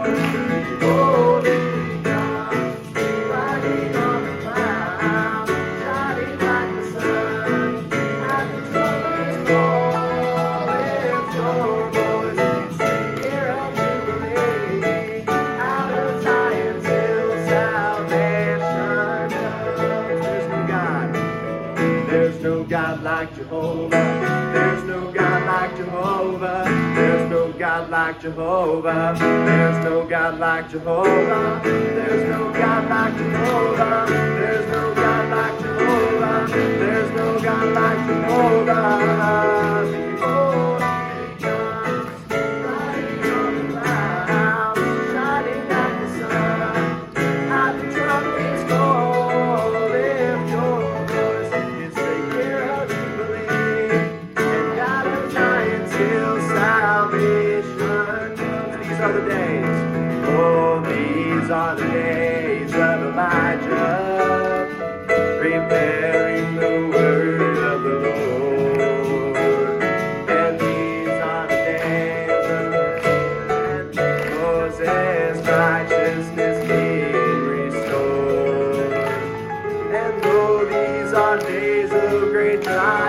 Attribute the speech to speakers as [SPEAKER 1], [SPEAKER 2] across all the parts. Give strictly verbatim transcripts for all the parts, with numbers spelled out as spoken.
[SPEAKER 1] Behold, he comes, riding on the clouds, shining like the sun. At the trumpet's call, lift your voice, it's the year of Jubilee. Out of Zion till salvation comes. There's no God. There's no God like Jehovah. There's no God like Jehovah. There's no God like Jehovah. There's no God like Jehovah. There's no God like Jehovah. There's no God like Jehovah. There's no God like Jehovah. Behold, he comes, riding on the clouds, shining like the sun. At the trumpet's call, lift your voice. It's the year of Jubilee, and out of Zion till salvation comes. These are the days, oh, these are the days of Elijah, preparing the word of the Lord. And these are the days of Moses' righteousness being restored. And though these are days of great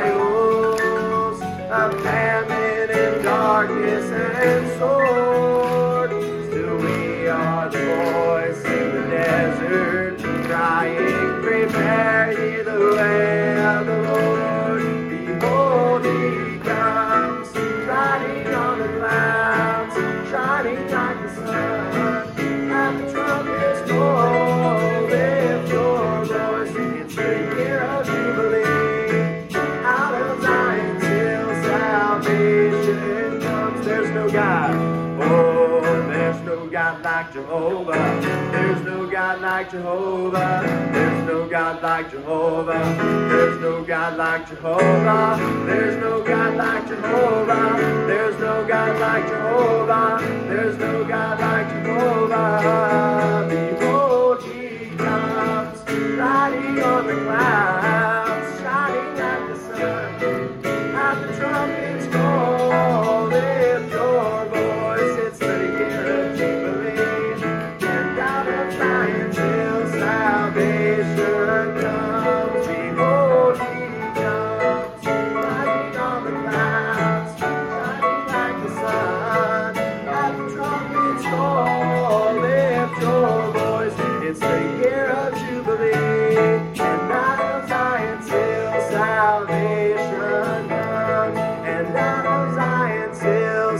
[SPEAKER 1] trials, of famine and darkness and sword, still we are the voice in the desert, crying, prepare ye the way of the Lord. Behold, he comes, riding on the clouds, shining like the sun. At the trumpet's call, lift your voice. It's the year of Jubilee, out of Zion till salvation comes. There's no God, oh, there's no God like Jehovah. There's no God like Jehovah. There's no God like Jehovah. There's no God like Jehovah. There's no God like Jehovah. There's no God like Jehovah. There's no God like Jehovah. Behold, he comes, riding on the clouds, shining like the sun. At the trumpet's call, lift your voice. It's the year of Jubilee, and out of Zion till salvation comes. Behold, he comes, riding on the clouds, shining like the sun. At the trumpet's call, lift your voice. It's the year of Jubilee, and out of Zion till salvation comes. And out of Zion till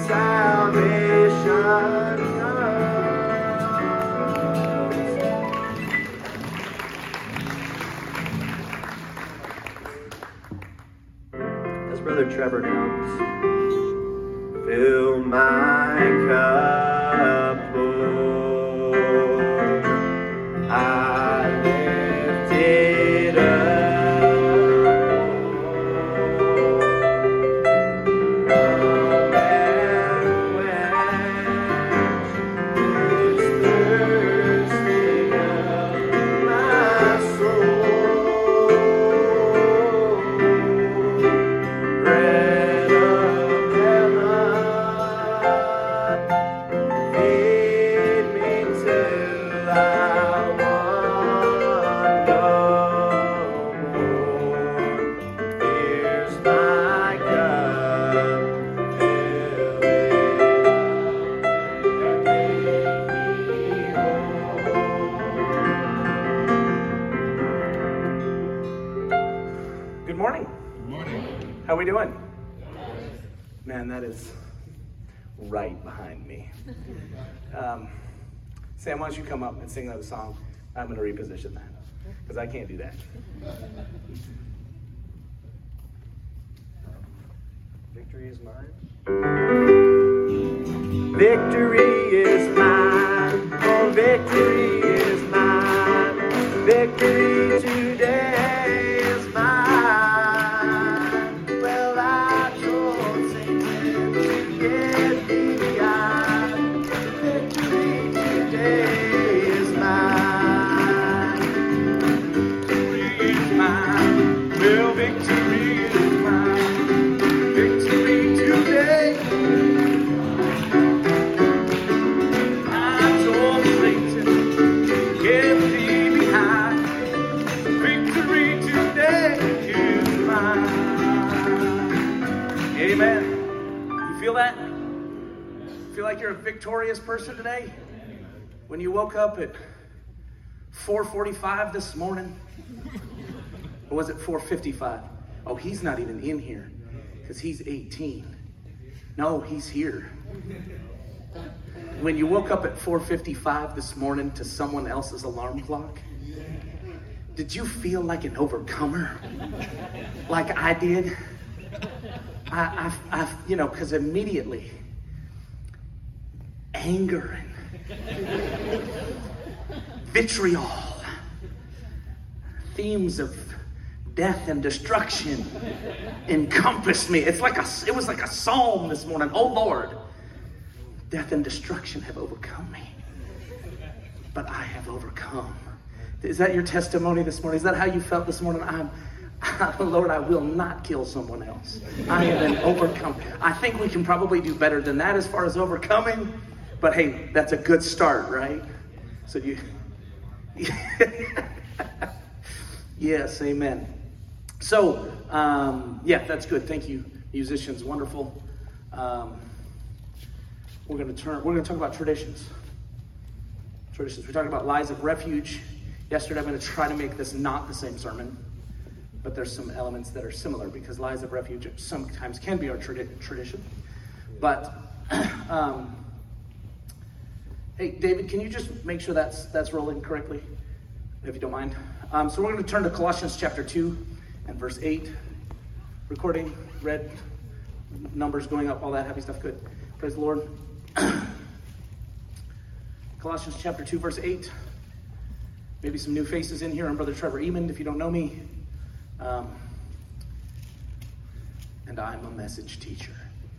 [SPEAKER 1] salvation comes. As Brother Trevor comes, fill my cup, Lord. I lift it up. Come and quench this thirsting of my soul. Bread of heaven, feed me till I want no more. Here's my cup, fill it up, make me whole. Good morning.
[SPEAKER 2] Good morning.
[SPEAKER 1] How we doing? Man, that is right behind me. Um, Sam, why don't you come up and sing another song? I'm going to reposition that because I can't do that. Victory is mine. Victory is mine. Oh, victory is mine. Victory today is mine. Well, I told Satan to get me behind. Victory today is mine. Victory is mine. Well, victory is mine. Victory today. I
[SPEAKER 2] like you're a victorious person today? When you woke up at four forty-five this morning? Or was it four fifty-five? Oh, he's not even in here because he's eighteen. No, he's here. When you woke up at four fifty-five this morning to someone else's alarm clock, did you feel like an overcomer? Like I did? I, I, I you know, because immediately, anger and vitriol, themes of death and destruction encompassed me. It's like a, it was like a psalm this morning. Oh Lord, death and destruction have overcome me, but I have overcome. Is that your testimony this morning? Is that how you felt this morning? I'm, Lord, I will not kill someone else. I am an overcomer. I think we can probably do better than that as far as overcoming, but hey, that's a good start, right? So you, yes, amen. So, um, yeah, that's good. Thank you, musicians. Wonderful. Um, we're going to turn. We're going to talk about traditions. Traditions. We're talking about lies of refuge. Yesterday, I'm going to try to make this not the same sermon, but there's some elements that are similar because lies of refuge sometimes can be our tradi- tradition. But, um, hey, David, can you just make sure that's that's rolling correctly, if you don't mind? Um, so we're going to turn to Colossians chapter two and verse eight. Recording, red, numbers going up, all that happy stuff. Good. Praise the Lord. Colossians chapter two, verse eight. Maybe some new faces in here. I'm Brother Trevor Emond, if you don't know me. Um, and I'm a message teacher.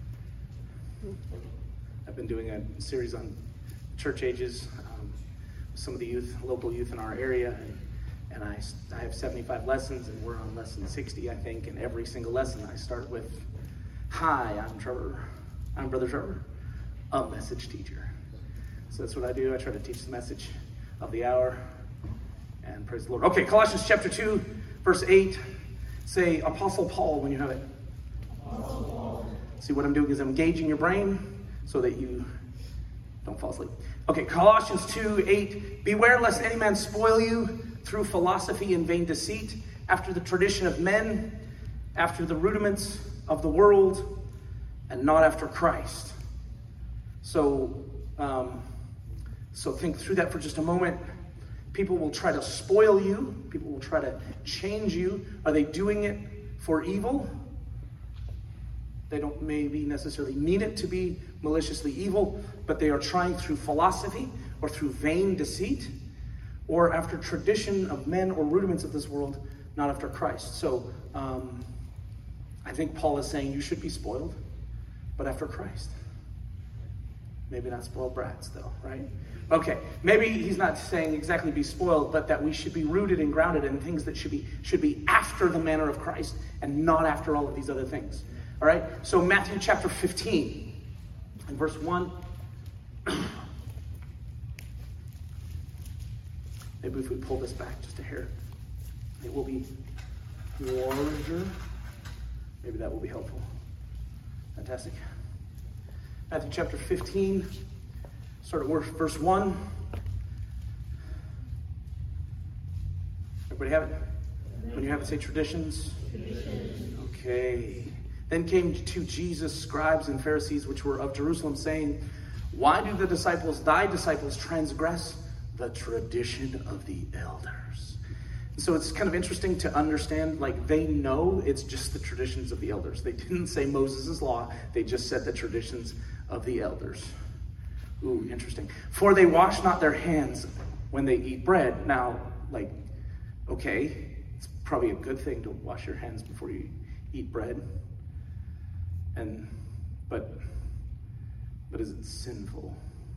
[SPEAKER 2] I've been doing a series on church ages, um, some of the youth, local youth in our area, and, and I, I have seventy-five lessons, and we're on lesson sixty, I think, and every single lesson I start with, hi, I'm Trevor, I'm Brother Trevor, a message teacher. So that's what I do. I try to teach the message of the hour, and praise the Lord. Okay, Colossians chapter two, verse eight. Say Apostle Paul when you have it. Apostle Paul. See, what I'm doing is I'm engaging your brain so that you don't fall asleep. Okay, Colossians two, eight. Beware lest any man spoil you through philosophy and vain deceit, after the tradition of men, after the rudiments of the world, and not after Christ. So, um, so think through that for just a moment. People will try to spoil you. People will try to change you. Are they doing it for evil? They don't maybe necessarily mean it to be maliciously evil, but they are trying through philosophy or through vain deceit or after tradition of men or rudiments of this world, not after Christ. So um, I think Paul is saying you should be spoiled, but after Christ. Maybe not spoiled brats though, right? Okay, maybe he's not saying exactly be spoiled, but that we should be rooted and grounded in things that should be should be after the manner of Christ and not after all of these other things. All right, so Matthew chapter fifteen and verse one. Maybe if we pull this back just a hair, it will be larger. Maybe that will be helpful. Fantastic. Matthew chapter fifteen, start at verse one. Everybody have it? When you have it, say traditions. Traditions. Okay. Then came to Jesus scribes and Pharisees which were of Jerusalem, saying, why do the disciples, thy disciples, transgress the tradition of the elders? So it's kind of interesting to understand, like, they know it's just the traditions of the elders. They didn't say Moses' law. They just said the traditions of the elders. Ooh, interesting. For they wash not their hands when they eat bread. Now, like, okay, it's probably a good thing to wash your hands before you eat bread. And, but, but is it sinful?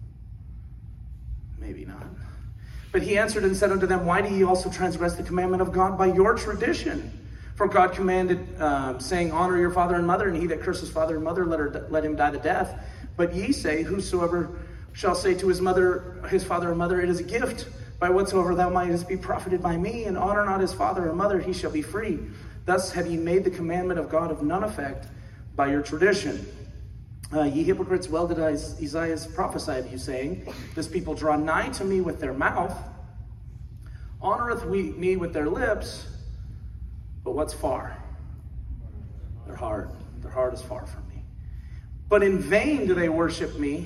[SPEAKER 2] Maybe not. But he answered and said unto them, why do ye also transgress the commandment of God by your tradition? For God commanded, um, saying, honor your father and mother, and he that curses father and mother, let her let him die the death. But ye say, whosoever shall say to his mother, his father and mother, it is a gift, by whatsoever thou mightest be profited by me, and honor not his father and mother, he shall be free. Thus have ye made the commandment of God of none effect by your tradition. Uh, ye hypocrites, well did Isaiah prophesy of you, saying, this people draw nigh to me with their mouth, honoreth we, me with their lips, but what's far? Their heart. Their heart is far from me. But in vain do they worship me.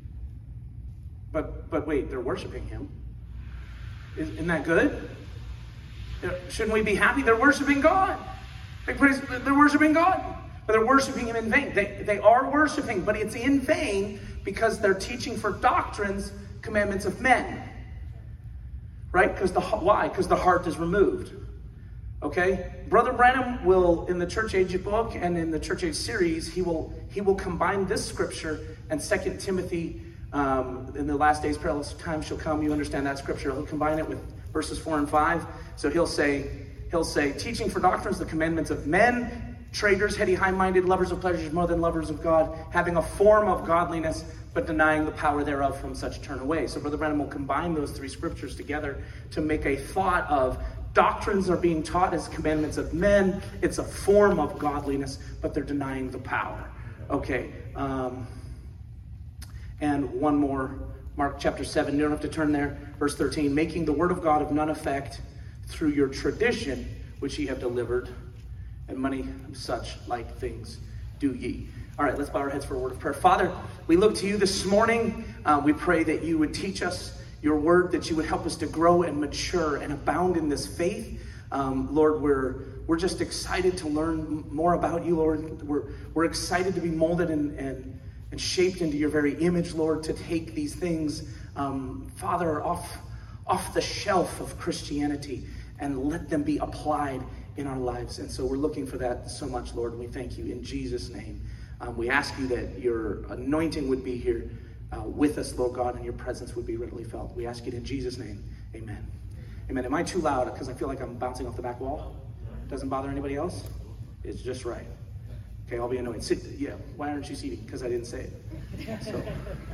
[SPEAKER 2] But but wait, they're worshiping him. Isn't that good? Shouldn't we be happy? They're worshiping God. They praise, they're worshiping God. But they're worshiping him in vain. They, they are worshiping, but it's in vain because they're teaching for doctrines, commandments of men. Right? Because the why? Because the heart is removed. Okay? Brother Branham will, in the Church Age book and in the Church Age series, he will he will combine this scripture and Second Timothy, um, in the last days, perilous time shall come. You understand that scripture. He'll combine it with verses four and five. So he'll say, he'll say, teaching for doctrines, the commandments of men, traitors, heady, high-minded, lovers of pleasures more than lovers of God, having a form of godliness, but denying the power thereof, from such turn away. So Brother Branham will combine those three scriptures together to make a thought of doctrines are being taught as commandments of men. It's a form of godliness, but they're denying the power. Okay. Um, and one more, Mark chapter seven, you don't have to turn there, verse thirteen, making the word of God of none effect through your tradition, which ye have delivered, and many such like things do ye. All right, let's bow our heads for a word of prayer. Father, we look to you this morning. Uh, we pray that you would teach us your word, that you would help us to grow and mature and abound in this faith. Um, Lord, we're we're just excited to learn more about you, Lord. We're we're excited to be molded and and, and shaped into your very image, Lord, to take these things, um, Father, off off the shelf of Christianity and let them be applied in our lives. And so we're looking for that so much, Lord. We thank you in Jesus' name. Um, we ask you that your anointing would be here uh, with us, Lord God, and your presence would be readily felt. We ask it in Jesus' name. Amen. Amen. Am I too loud? Because I feel like I'm bouncing off the back wall. Doesn't bother anybody else? It's just right. Okay, I'll be annoyed. Sit. Yeah. Why aren't you seating? Because I didn't say it. So.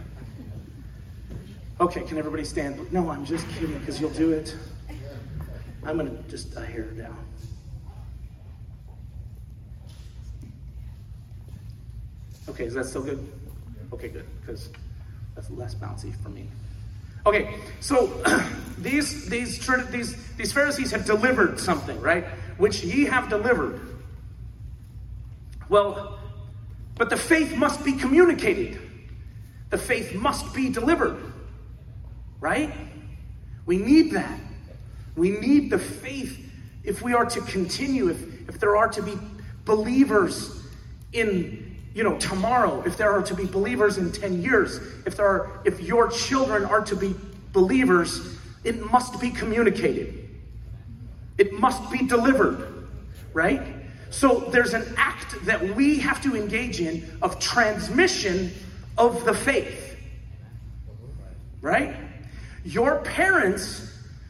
[SPEAKER 2] Okay, can everybody stand? No, I'm just kidding, because you'll do it. I'm going to just uh, hair down. Okay, is that still good? Okay, good, because that's less bouncy for me. Okay, so these these these these Pharisees have delivered something, right? Which ye have delivered. Well, but the faith must be communicated. The faith must be delivered, right? We need that. We need the faith if we are to continue, if, if there are to be believers in, you know, tomorrow, if there are to be believers in ten years, if there are, if your children are to be believers, it must be communicated. It must be delivered, right? So there's an act that we have to engage in of transmission of the faith, right? Your parents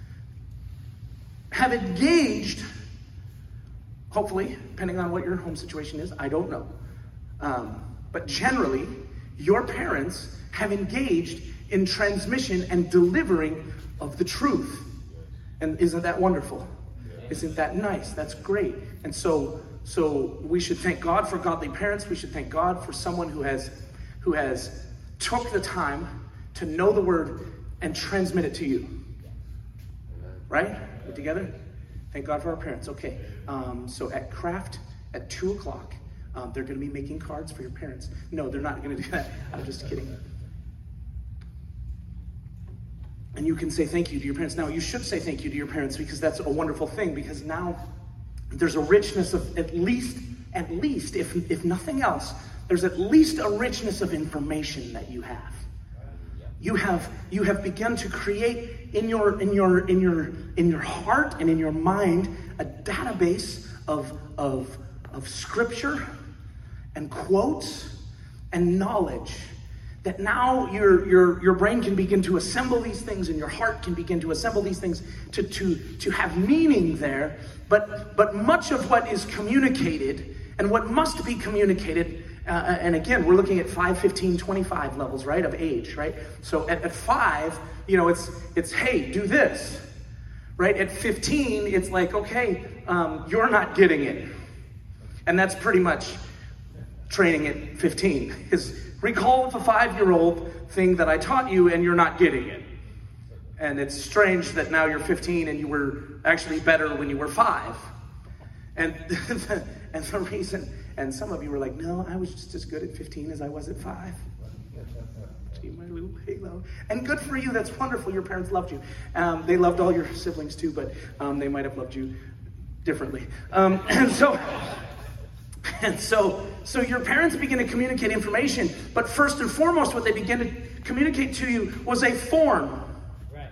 [SPEAKER 2] have engaged, hopefully, depending on what your home situation is, I don't know. Um, but generally, your parents have engaged in transmission and delivering of the truth. And isn't that wonderful? Isn't that nice? That's great. And so, so we should thank God for godly parents. We should thank God for someone who has, who has took the time to know the word and transmit it to you. Right? We're together? Thank God for our parents. Okay. Um, so at Craft at two o'clock, um, they're going to be making cards for your parents. No, they're not going to do that. I'm just kidding. And you can say thank you to your parents. Now, you should say thank you to your parents, because that's a wonderful thing, because now there's a richness of at least, at least, if if nothing else, there's at least a richness of information that you have. You have you have begun to create in your in your in your in your heart and in your mind a database of of of scripture and quotes and knowledge that now your your your brain can begin to assemble these things, and your heart can begin to assemble these things to to to have meaning there. But but much of what is communicated and what must be communicated. Uh, and again, we're looking at five, fifteen, twenty-five levels, right, of age, right? So at, at five, you know, it's, it's hey, do this, right? At fifteen, it's like, okay, um, you're not getting it. And that's pretty much training at fifteen, is recall the five-year-old thing that I taught you and you're not getting it. And it's strange that now you're fifteen and you were actually better when you were five. And the, and the reason, and some of you were like, no, I was just as good at fifteen as I was at five. Gee, my little halo. And good for you, that's wonderful. Your parents loved you. Um, they loved all your siblings too, but um, they might have loved you differently. Um, and so, and so, so your parents begin to communicate information, but first and foremost, what they began to communicate to you was a form. Right.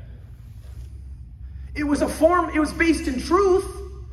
[SPEAKER 2] It was a form, it was based in truth,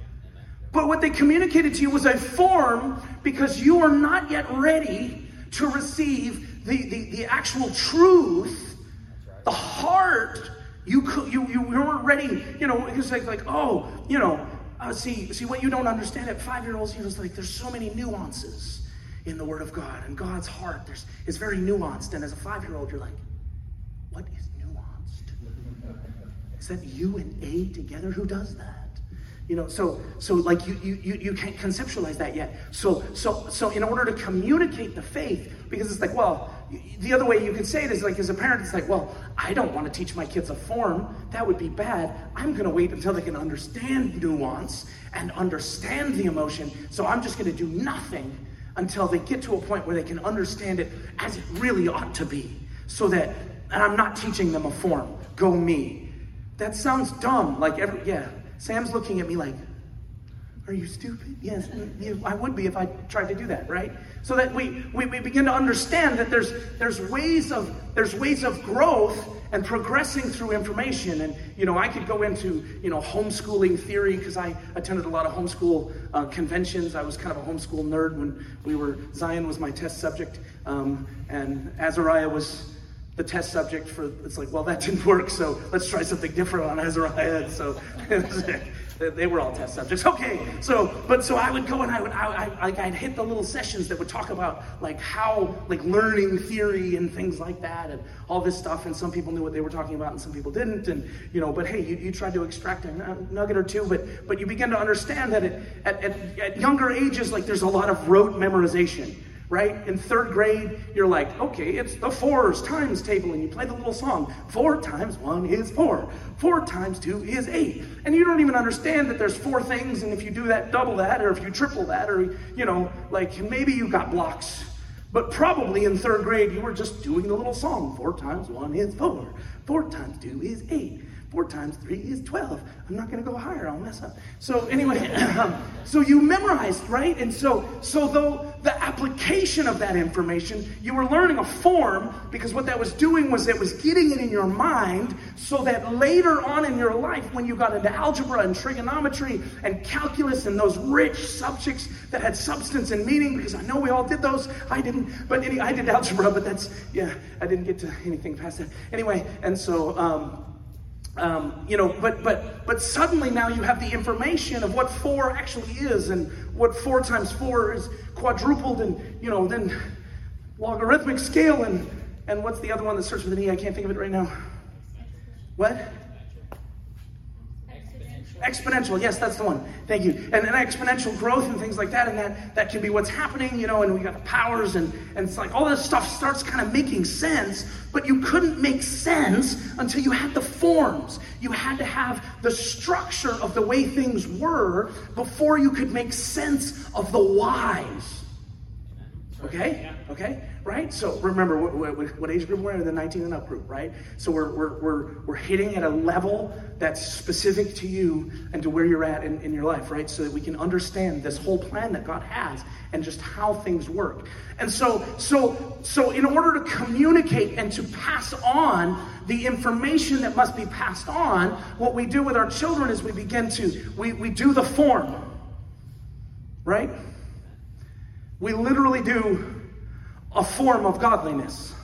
[SPEAKER 2] but what they communicated to you was a form because you are not yet ready to receive the, the, the actual truth, the heart. You could, you, you weren't ready, you know, it was like, like oh, you know, uh, see, see what you don't understand at five-year-olds, you know, it's like there's so many nuances in the Word of God, and God's heart there's is very nuanced, and as a five-year-old, you're like, what is nuanced? Is that you and A together? Who does that? You know, so so like you you you you can't conceptualize that yet. So so so in order to communicate the faith, because it's like, well, the other way you could say it is like, as a parent, it's like, well, I don't want to teach my kids a form. That would be bad. I'm going to wait until they can understand nuance and understand the emotion. So I'm just going to do nothing until they get to a point where they can understand it as it really ought to be. So that, and I'm not teaching them a form. Go me. That sounds dumb. Like every, yeah. Sam's looking at me like, are you stupid? Yes, I would be if I tried to do that, right? So that we, we, we begin to understand that there's there's ways of there's ways of growth and progressing through information. And you know, I could go into you know homeschooling theory because I attended a lot of homeschool uh, conventions. I was kind of a homeschool nerd when we were. Zion was my test subject, um, and Azariah was the test subject for, it's like, well, that didn't work, so let's try something different on Azariah. And so they were all test subjects. Okay, so, but so I would go and I would, I, I, like I'd hit the little sessions that would talk about like how, like learning theory and things like that and all this stuff. And some people knew what they were talking about and some people didn't. And, you know, but hey, you, you tried to extract a nugget or two, but, but you begin to understand that it, at, at, at younger ages, like there's a lot of rote memorization. Right? In third grade, you're like, okay, it's the fours times table, and you play the little song. Four times one is four. Four times two is eight. And you don't even understand that there's four things, and if you do that, double that, or if you triple that, or, you know, like maybe you got blocks. But probably in third grade, you were just doing the little song. Four times one is four. Four times two is eight. Four times three is twelve. I'm not going to go higher. I'll mess up. So anyway, so you memorized, right? And so, so though the application of that information, you were learning a form because what that was doing was it was getting it in your mind so that later on in your life, when you got into algebra and trigonometry and calculus and those rich subjects that had substance and meaning, because I know we all did those. I didn't, but any, I did algebra, but that's, yeah, I didn't get to anything past that. Anyway, and so, um, Um, you know, but but but suddenly now you have the information of what four actually is and what four times four is quadrupled and, you know, then logarithmic scale and, and what's the other one that starts with an E? I can't think of it right now. What? Exponential, yes, that's the one. Thank you. And then exponential growth and things like that, and that, that can be what's happening, you know, and we got the powers, and, and it's like all this stuff starts kind of making sense, but you couldn't make sense until you had the forms. You had to have the structure of the way things were before you could make sense of the whys. Okay? Okay? Right? So remember, what, what, what age group we're in? The nineteen and up group, right? So we're we're we're we're hitting at a level that's specific to you and to where you're at in, in your life, right? So that we can understand this whole plan that God has and just how things work. And so so so in order to communicate and to pass on the information that must be passed on, what we do with our children is we begin to we, we do the form. Right? We literally do a form of godliness.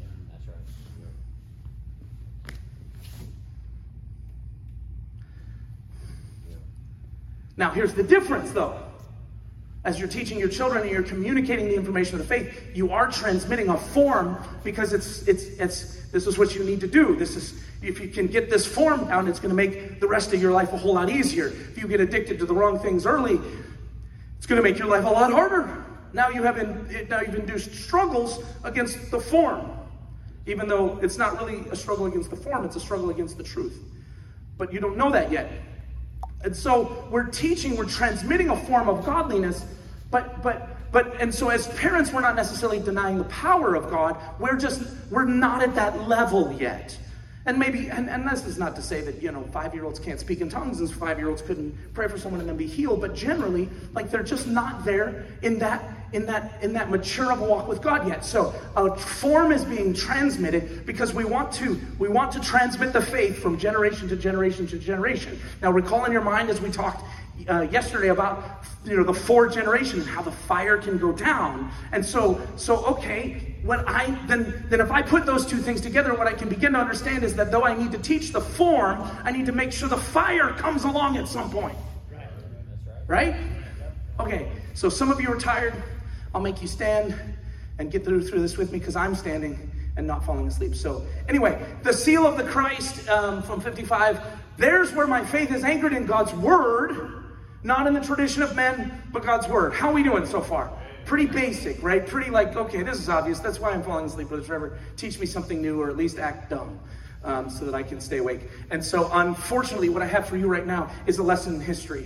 [SPEAKER 2] Now, here's the difference, though. As you're teaching your children and you're communicating the information of the faith, you are transmitting a form because it's it's it's this is what you need to do. This is, if you can get this form down, it's going to make the rest of your life a whole lot easier. If you get addicted to the wrong things early, it's going to make your life a lot harder. Now you have in, now you've induced struggles against the form, even though it's not really a struggle against the form, it's a struggle against the truth. But you don't know that yet. And so we're teaching, we're transmitting a form of godliness, but but but and so as parents, we're not necessarily denying the power of God. We're just we're not at that level yet. And maybe, and, and this is not to say that, you know, five-year-olds can't speak in tongues and five-year-olds couldn't pray for someone and then be healed, but generally, like, they're just not there in that in that in that mature of a walk with God yet. So a form is being transmitted because we want to we want to transmit the faith from generation to generation to generation. Now, recall in your mind as we talked uh, yesterday about, you know, the four generations, how the fire can go down. And so so okay. When I then then if I put those two things together, what I can begin to understand is that though I need to teach the form, I need to make sure the fire comes along at some point. Right? Right? Okay, so some of you are tired. I'll make you stand and get through through this with me because I'm standing and not falling asleep. So anyway, the seal of the Christ um, from fifty-five, there's where my faith is anchored in God's word, not in the tradition of men, but God's word. How are we doing so far? Pretty basic, right? Pretty like, okay, this is obvious. That's why I'm falling asleep, Brother Trevor. Teach me something new, or at least act dumb, um, so that I can stay awake. And so, unfortunately, what I have for you right now is a lesson in history.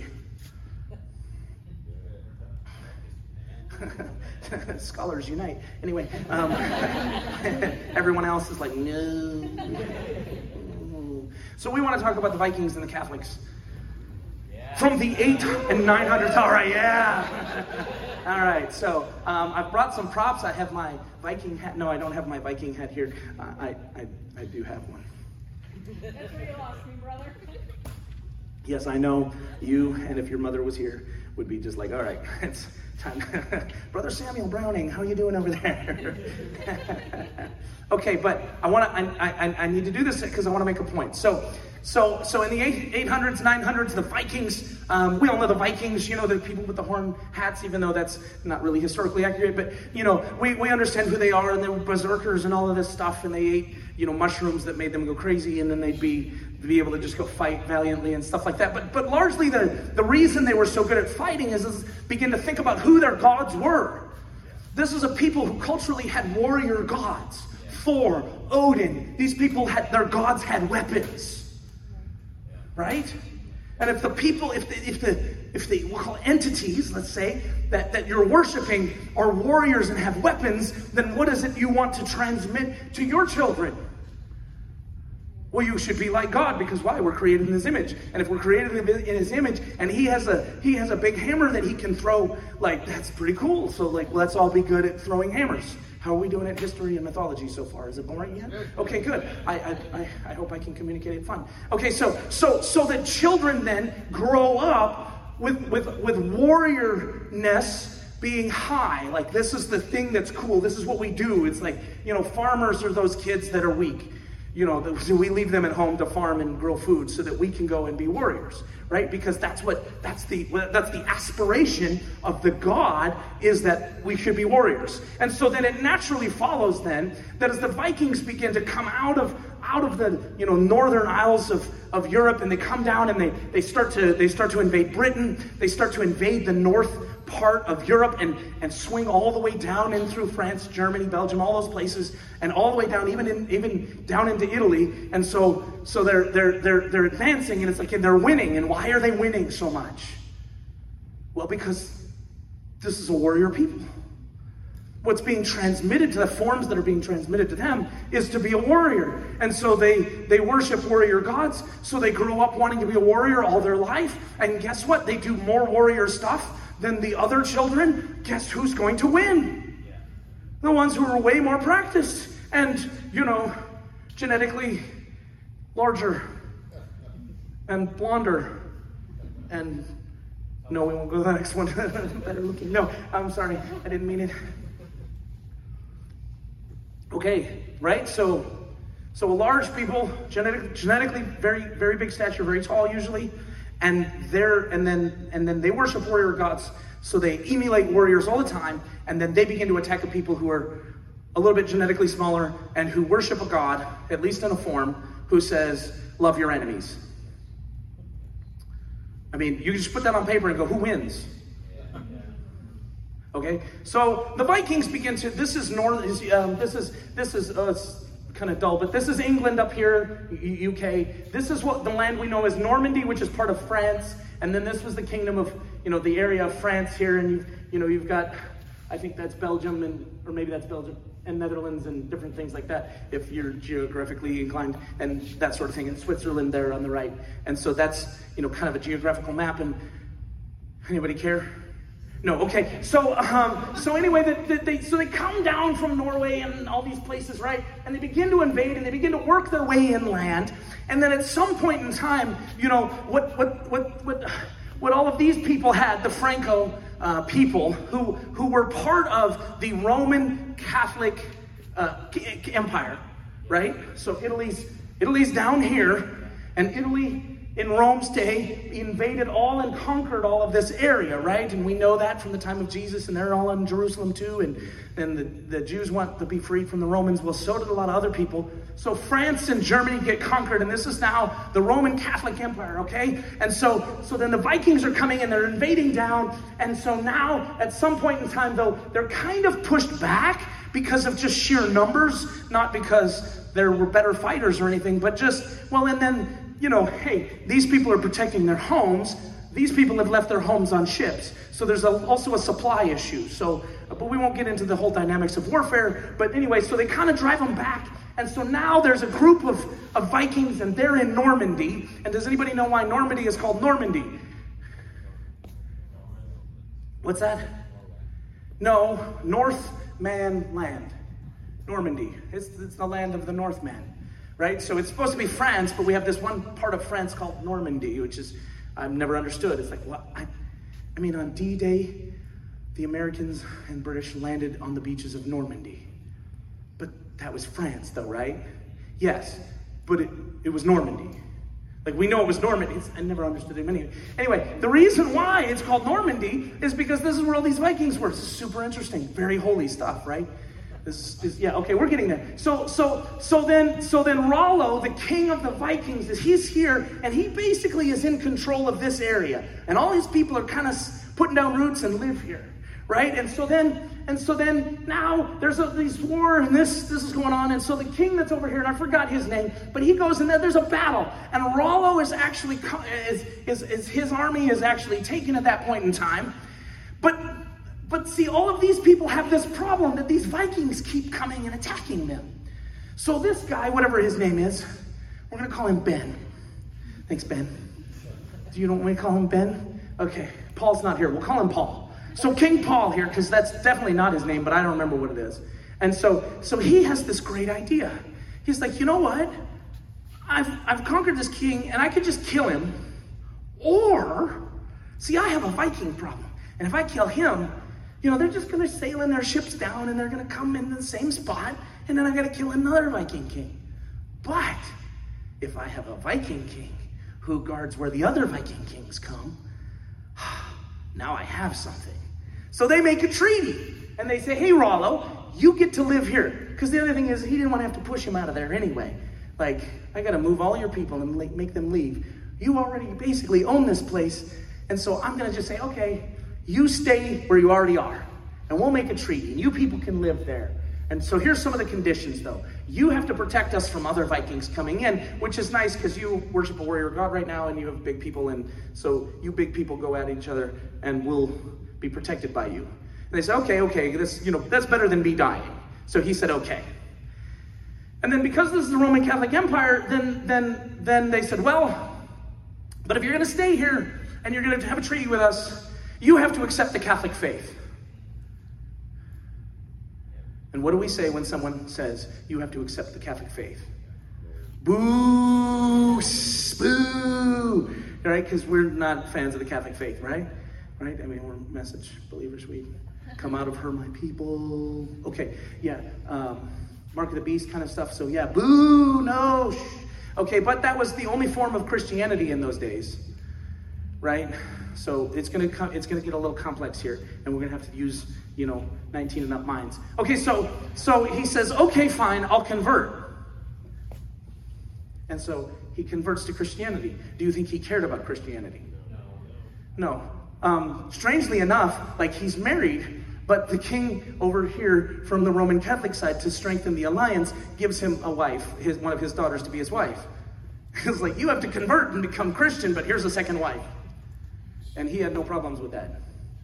[SPEAKER 2] Scholars unite. Anyway, um, everyone else is like, no. So we want to talk about the Vikings and the Catholics. From the eight and nine hundreds. All right, yeah. All right, so um, I've brought some props. I have my Viking hat. No, I don't have my Viking hat here. Uh, I, I I do have one.
[SPEAKER 3] That's where you lost me, brother.
[SPEAKER 2] Yes, I know you, and if your mother was here, would be just like, all right, it's time. Brother Samuel Browning, how are you doing over there? Okay, but I want to. I, I I need to do this because I want to make a point. So. So, so in the eight hundreds, nine hundreds, the Vikings, um, we all know the Vikings, you know, the people with the horn hats, even though that's not really historically accurate, but, you know, we, we understand who they are, and they were berserkers and all of this stuff, and they ate, you know, mushrooms that made them go crazy, and then they'd be be able to just go fight valiantly and stuff like that. But but largely the, the reason they were so good at fighting is, is begin to think about who their gods were. This is a people who culturally had warrior gods. Thor, Odin, these people had, their gods had weapons. Right? And if the people, if the, if the, if the, we'll call entities, let's say, that, that you're worshiping are warriors and have weapons, then what is it you want to transmit to your children? Well, you should be like God, because why? We're created in His image. And if we're created in His image, and He has a He has a big hammer that He can throw, like, that's pretty cool. So, like, let's all be good at throwing hammers. How are we doing at history and mythology so far? Is it boring yet? Okay, good. I I, I, I hope I can communicate it fun. Okay, so so so that children then grow up with with with warriorness being high. Like, this is the thing that's cool. This is what we do. It's like, you know, farmers are those kids that are weak. You know, so we leave them at home to farm and grow food so that we can go and be warriors, right? Because that's what, that's the, that's the aspiration of the God, is that we should be warriors. And so then it naturally follows then that as the Vikings begin to come out of, out of the, you know, northern isles of, of Europe, and they come down and they, they start to, they start to invade Britain, they start to invade the north part of Europe and, and swing all the way down in through France, Germany, Belgium, all those places, and all the way down, even in, even down into Italy. And so so they're they're they're they're advancing, and it's like, and they're winning. And why are they winning so much? Well, because this is a warrior people. What's being transmitted to the forms that are being transmitted to them is to be a warrior. And so they, they worship warrior gods. So they grow up wanting to be a warrior all their life. And guess what? They do more warrior stuff than the other children. Guess who's going to win? Yeah. The ones who are way more practiced and, you know, genetically larger and blonder and, no, we won't go to the next one. Better looking. No, I'm sorry. I didn't mean it. Okay, right? So, so a large people, genetic, genetically very, very big stature, very tall usually, and they're and then and then they worship warrior gods. So they emulate warriors all the time, and then they begin to attack the people who are a little bit genetically smaller and who worship a god, at least in a form, who says, "Love your enemies." I mean, you can just put that on paper and go, "Who wins?" Okay, so the Vikings begin to. This is north. Is, um, this is this is uh, kind of dull, but this is England up here, U K. This is what the land we know as Normandy, which is part of France, and then this was the kingdom of, you know, the area of France here, and you you know you've got, I think that's Belgium, and or maybe that's Belgium and Netherlands and different things like that, if you're geographically inclined, and that sort of thing. And Switzerland there on the right, and so that's, you know, kind of a geographical map. And anybody care? No, okay. So, um, so anyway, the, the, they so they come down from Norway and all these places, right? And they begin to invade and they begin to work their way inland. And then at some point in time, you know, what what what what what all of these people had, the Franco uh, people, who who were part of the Roman Catholic uh, Empire, right? So Italy's Italy's down here, and Italy, in Rome's day, invaded all and conquered all of this area, right? And we know that from the time of Jesus, and they're all in Jerusalem too. And then the, the Jews want to be freed from the Romans. Well, so did a lot of other people. So France and Germany get conquered, and this is now the Roman Catholic Empire, okay? And so, so then the Vikings are coming and they're invading down. And so now, at some point in time, though, they're kind of pushed back because of just sheer numbers, not because there were better fighters or anything, but just, well, and then, you know, hey, these people are protecting their homes. These people have left their homes on ships. So there's a, also a supply issue. So, but we won't get into the whole dynamics of warfare. But anyway, so they kind of drive them back. And so now there's a group of, of Vikings, and they're in Normandy. And does anybody know why Normandy is called Normandy? What's that? No, Northman land. Normandy. It's, it's the land of the Northmen. Right? So it's supposed to be France, but we have this one part of France called Normandy, which is, I've never understood. It's like, what? I, I mean, on D-Day, the Americans and British landed on the beaches of Normandy. But that was France, though, right? Yes, but it, it was Normandy. Like, we know it was Normandy. It's, I never understood it anyway. Anyway, the reason why it's called Normandy is because this is where all these Vikings were. It's super interesting. Very holy stuff, right? This is, yeah, okay, we're getting there. So, so, so then, so then Rollo, the king of the Vikings, is he's here, and he basically is in control of this area, and all his people are kind of putting down roots and live here, right? And so then, and so then now there's a, this war, and this this is going on, and so the king that's over here, and I forgot his name, but he goes and there's a battle, and Rollo is actually is is, is his army is actually taken at that point in time, but. But see, all of these people have this problem that these Vikings keep coming and attacking them. So this guy, whatever his name is, we're going to call him Ben. Thanks, Ben. Do you don't want me to call him Ben? Okay, Paul's not here. We'll call him Paul. So King Paul here, because that's definitely not his name, but I don't remember what it is. And so, so he has this great idea. He's like, you know what? I've, I've conquered this king, and I could just kill him. Or, see, I have a Viking problem. And if I kill him, you know, they're just going to sail in their ships down, and they're going to come into the same spot, and then I got to kill another Viking king. But if I have a Viking king who guards where the other Viking kings come, now I have something. So they make a treaty, and they say, hey, Rollo, you get to live here. Because the other thing is, he didn't want to have to push him out of there anyway. Like, I got to move all your people and make them leave. You already basically own this place, and so I'm going to just say, okay, you stay where you already are, and we'll make a treaty, and you people can live there. And so here's some of the conditions, though. You have to protect us from other Vikings coming in, which is nice because you worship a warrior god right now, and you have big people, and so you big people go at each other, and we'll be protected by you. And they say, okay, okay, this, you know, that's better than me dying. So he said, okay. And then because this is the Roman Catholic Empire, then, then, then they said, well, but if you're going to stay here, and you're going to have a treaty with us, you have to accept the Catholic faith. And what do we say when someone says, you have to accept the Catholic faith? Boo! Boo! Right? Because we're not fans of the Catholic faith, right? Right? I mean, we're message believers. We come out of her, my people. Okay, yeah. Um, Mark of the Beast kind of stuff. So yeah, boo! No! Shh. Okay, but that was the only form of Christianity in those days. Right? So it's gonna come, it's gonna get a little complex here, and we're gonna have to use, you know, nineteen and up minds. Okay, so so he says, okay, fine, I'll convert. And so he converts to Christianity. Do you think he cared about Christianity? No. No. Um, strangely enough, like he's married, But the king over here from the Roman Catholic side, to strengthen the alliance, gives him a wife, his, one of his daughters to be his wife. It's like, you have to convert and become Christian, but here's a second wife. And he had no problems with that.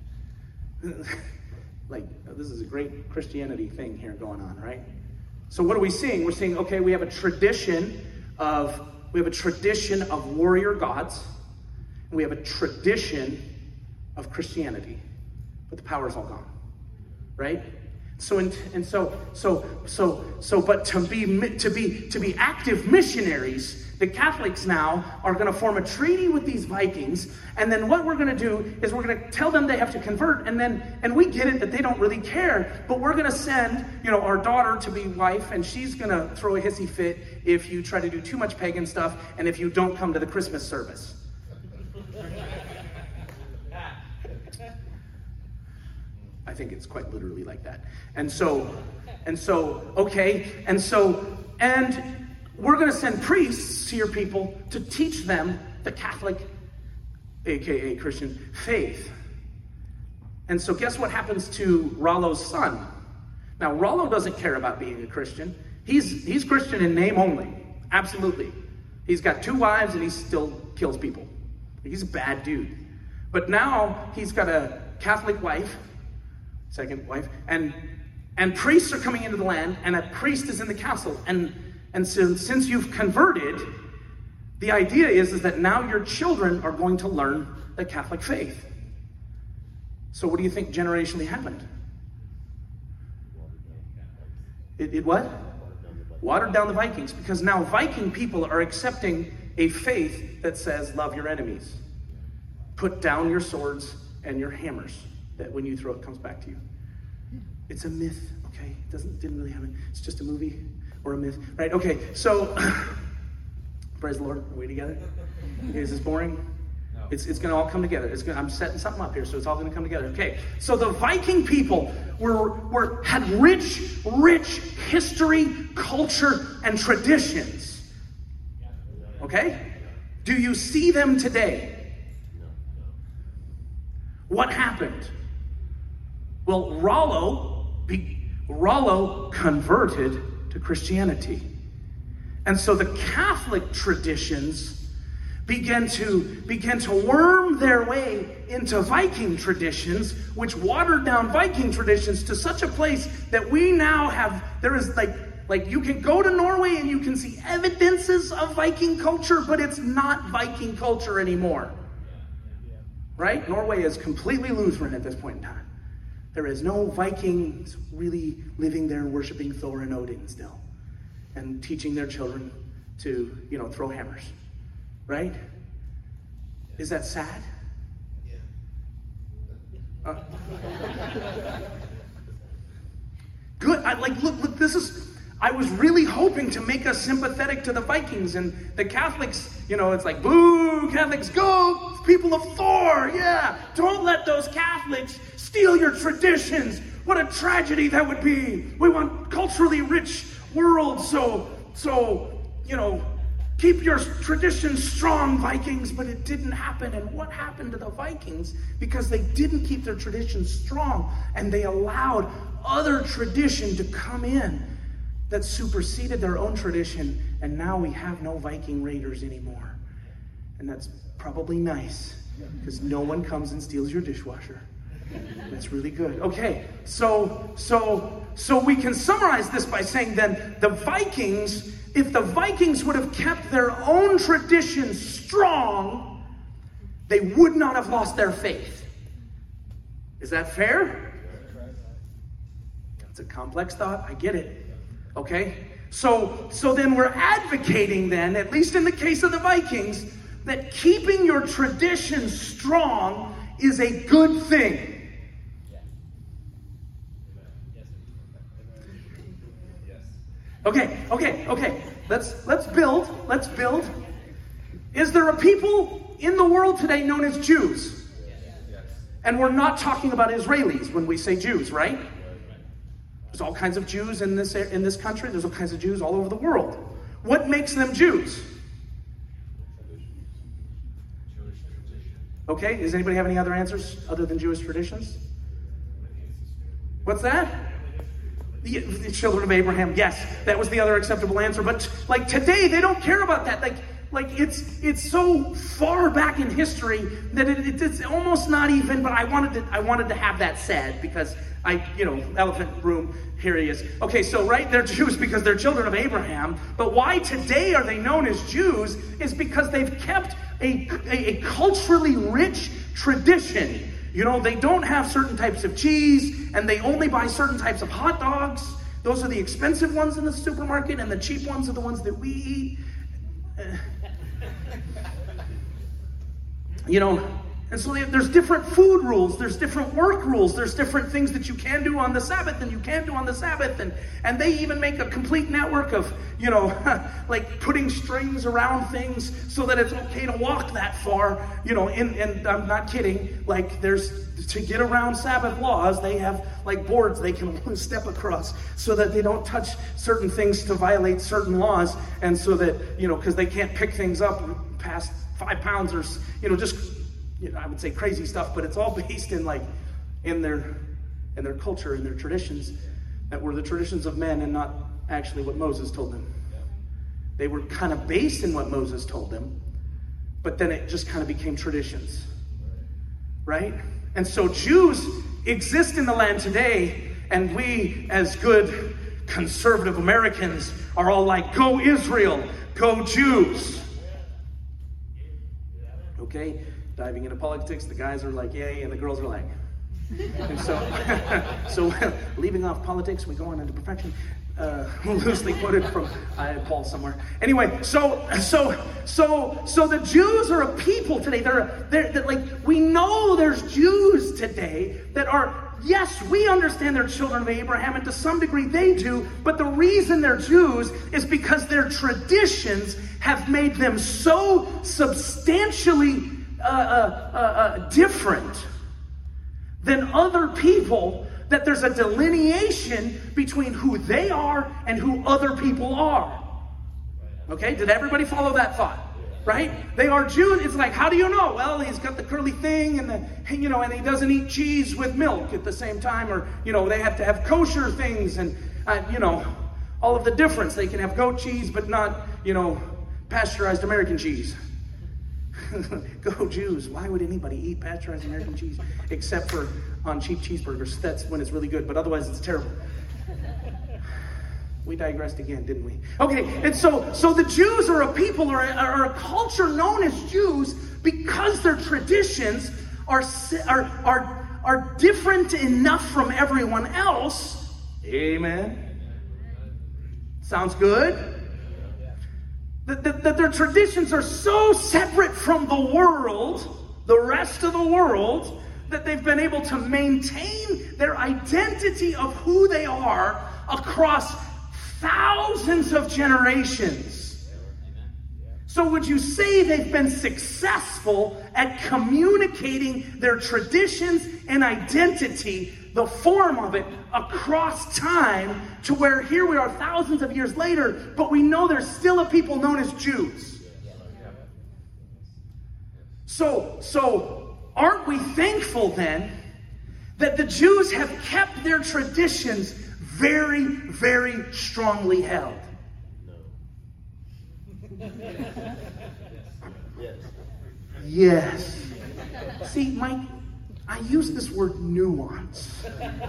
[SPEAKER 2] Like, this is a great Christianity thing here going on, right? So what are we seeing? We're seeing, okay, we have a tradition of, we have a tradition of warrior gods, and we have a tradition of Christianity, but the power's all gone, right? So and, and so so so so, but to be to be to be active missionaries, the Catholics now are going to form a treaty with these Vikings, and then what we're going to do is we're going to tell them they have to convert, and then and we get it that they don't really care, but we're going to send, you know, our daughter to be wife, and she's going to throw a hissy fit if you try to do too much pagan stuff, and if you don't come to the Christmas service. I think it's quite literally like that. And so, and so, okay, and so, and we're going to send priests to your people to teach them the Catholic, aka Christian, faith. And so guess what happens to Rollo's son? Now, Rollo doesn't care about being a Christian. He's, he's Christian in name only. Absolutely. He's got two wives and he still kills people. He's a bad dude. But now he's got a Catholic wife, second wife, and and priests are coming into the land, and a priest is in the castle. And and so, since you've converted, the idea is, is that now your children are going to learn the Catholic faith. So what do you think generationally happened? It, it what? Watered down the Vikings, because now Viking people are accepting a faith that says, love your enemies. Put down your swords and your hammers, that when you throw it, comes back to you. It's a myth, okay? It doesn't didn't really happen. It's just a movie or a myth, right? Okay, so praise the Lord. Are we together? Is this boring? No. It's it's gonna all come together. It's gonna, I'm setting something up here, so it's all gonna come together. Okay, so the Viking people were were had rich, rich history, culture, and traditions. Okay? Do you see them today? What happened? Well, Rollo, Rollo converted to Christianity. And so the Catholic traditions began to, began to worm their way into Viking traditions, which watered down Viking traditions to such a place that we now have, there is like, like you can go to Norway and you can see evidences of Viking culture, but it's not Viking culture anymore. Right? Norway is completely Lutheran at this point in time. There is no Vikings really living there worshiping Thor and Odin still and teaching their children to, you know, throw hammers. Right? Is that sad? Uh, good. I like, look, look, this is, I was really hoping to make us sympathetic to the Vikings, and the Catholics, you know, it's like, boo, Catholics, go, people of Thor, yeah. Don't let those Catholics steal your traditions. What a tragedy that would be. We want culturally rich world, so, so, you know, keep your traditions strong, Vikings. But it didn't happen. And what happened to the Vikings? Because they didn't keep their traditions strong, and they allowed other tradition to come in that superseded their own tradition, and now we have no Viking raiders anymore. And that's probably nice, because no one comes and steals your dishwasher. That's really good. Okay, so so so we can summarize this by saying then the Vikings, if the Vikings would have kept their own traditions strong, they would not have lost their faith. Is that fair? It's a complex thought, I get it. Okay? So so then we're advocating then, at least in the case of the Vikings, that keeping your traditions strong is a good thing. Okay, okay, okay. Let's let's build. Let's build. Is there a people in the world today known as Jews? And we're not talking about Israelis when we say Jews, right? There's all kinds of Jews in this in this country. There's all kinds of Jews all over the world. What makes them Jews? Okay, does anybody have any other answers other than Jewish traditions? What's that? The, the children of Abraham. Yes, that was the other acceptable answer. But like today, they don't care about that. Like, like it's it's so far back in history that it, it, it's almost not even. But I wanted to I wanted to have that said because I, you know, elephant room. Here he is. Okay, so right, they're Jews because they're children of Abraham. But why today are they known as Jews is because they've kept a, a, a culturally rich tradition. You know, they don't have certain types of cheese, and they only buy certain types of hot dogs. Those are the expensive ones in the supermarket, and the cheap ones are the ones that we eat. Uh, you know, and so there's different food rules, there's different work rules, there's different things that you can do on the Sabbath and you can't do on the Sabbath, and, and they even make a complete network of, you know, like putting strings around things so that it's okay to walk that far, you know, and, and I'm not kidding, like there's, to get around Sabbath laws, they have like boards they can step across so that they don't touch certain things to violate certain laws, and so that, you know, because they can't pick things up past five pounds or, you know, just... You know, I would say crazy stuff, but it's all based in like in their in their culture, in their traditions that were the traditions of men and not actually what Moses told them. They were kind of based in what Moses told them, but then it just kind of became traditions, right? And so Jews exist in the land today, and we as good conservative Americans are all like, go Israel, go Jews. Okay? Diving into politics, the guys are like, yay, and the girls are like. And so, so leaving off politics, we go on into perfection. Uh, loosely quoted from I had Paul somewhere. Anyway, so so so so the Jews are a people today. They're they're, they're like we know there's Jews today that are. Yes, we understand they're children of Abraham, and to some degree they do, but the reason they're Jews is because their traditions have made them so substantially uh, uh, uh, uh, different than other people that there's a delineation between who they are and who other people are. Okay, did everybody follow that thought? Right? They are Jews. It's like, how do you know? Well, he's got the curly thing and the, you know, and he doesn't eat cheese with milk at the same time, or, you know, they have to have kosher things and, uh, you know, all of the difference. They can have goat cheese, but not, you know, pasteurized American cheese. Go Jews. Why would anybody eat pasteurized American cheese? Except for on cheap cheeseburgers. That's when it's really good, but otherwise it's terrible. We digressed again, didn't we? Okay, and so so the Jews are a people, or a, are a culture known as Jews because their traditions are, are, are, are different enough from everyone else. Amen. Sounds good? That, that, that their traditions are so separate from the world, the rest of the world, that they've been able to maintain their identity of who they are across thousands of generations. So would you say they've been successful at communicating their traditions and identity, the form of it, across time, to where here we are thousands of years later, but we know there's still a people known as Jews? So, so aren't we thankful then that the Jews have kept their traditions very, very strongly held? No. Yes. Yes. See, Mike, I use this word nuance.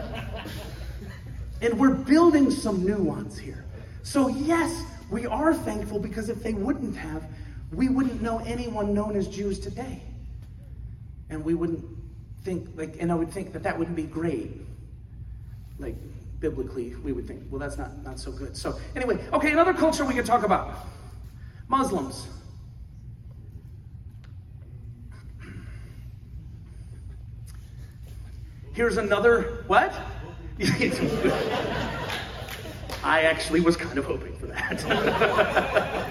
[SPEAKER 2] And we're building some nuance here. So yes, we are thankful, because if they wouldn't have, we wouldn't know anyone known as Jews today. And we wouldn't think, like, and I would think that that wouldn't be great. Like, biblically, we would think, well, that's not, not so good. So anyway, okay, another culture we could talk about. Muslims. Here's another, what? I actually was kind of hoping for that.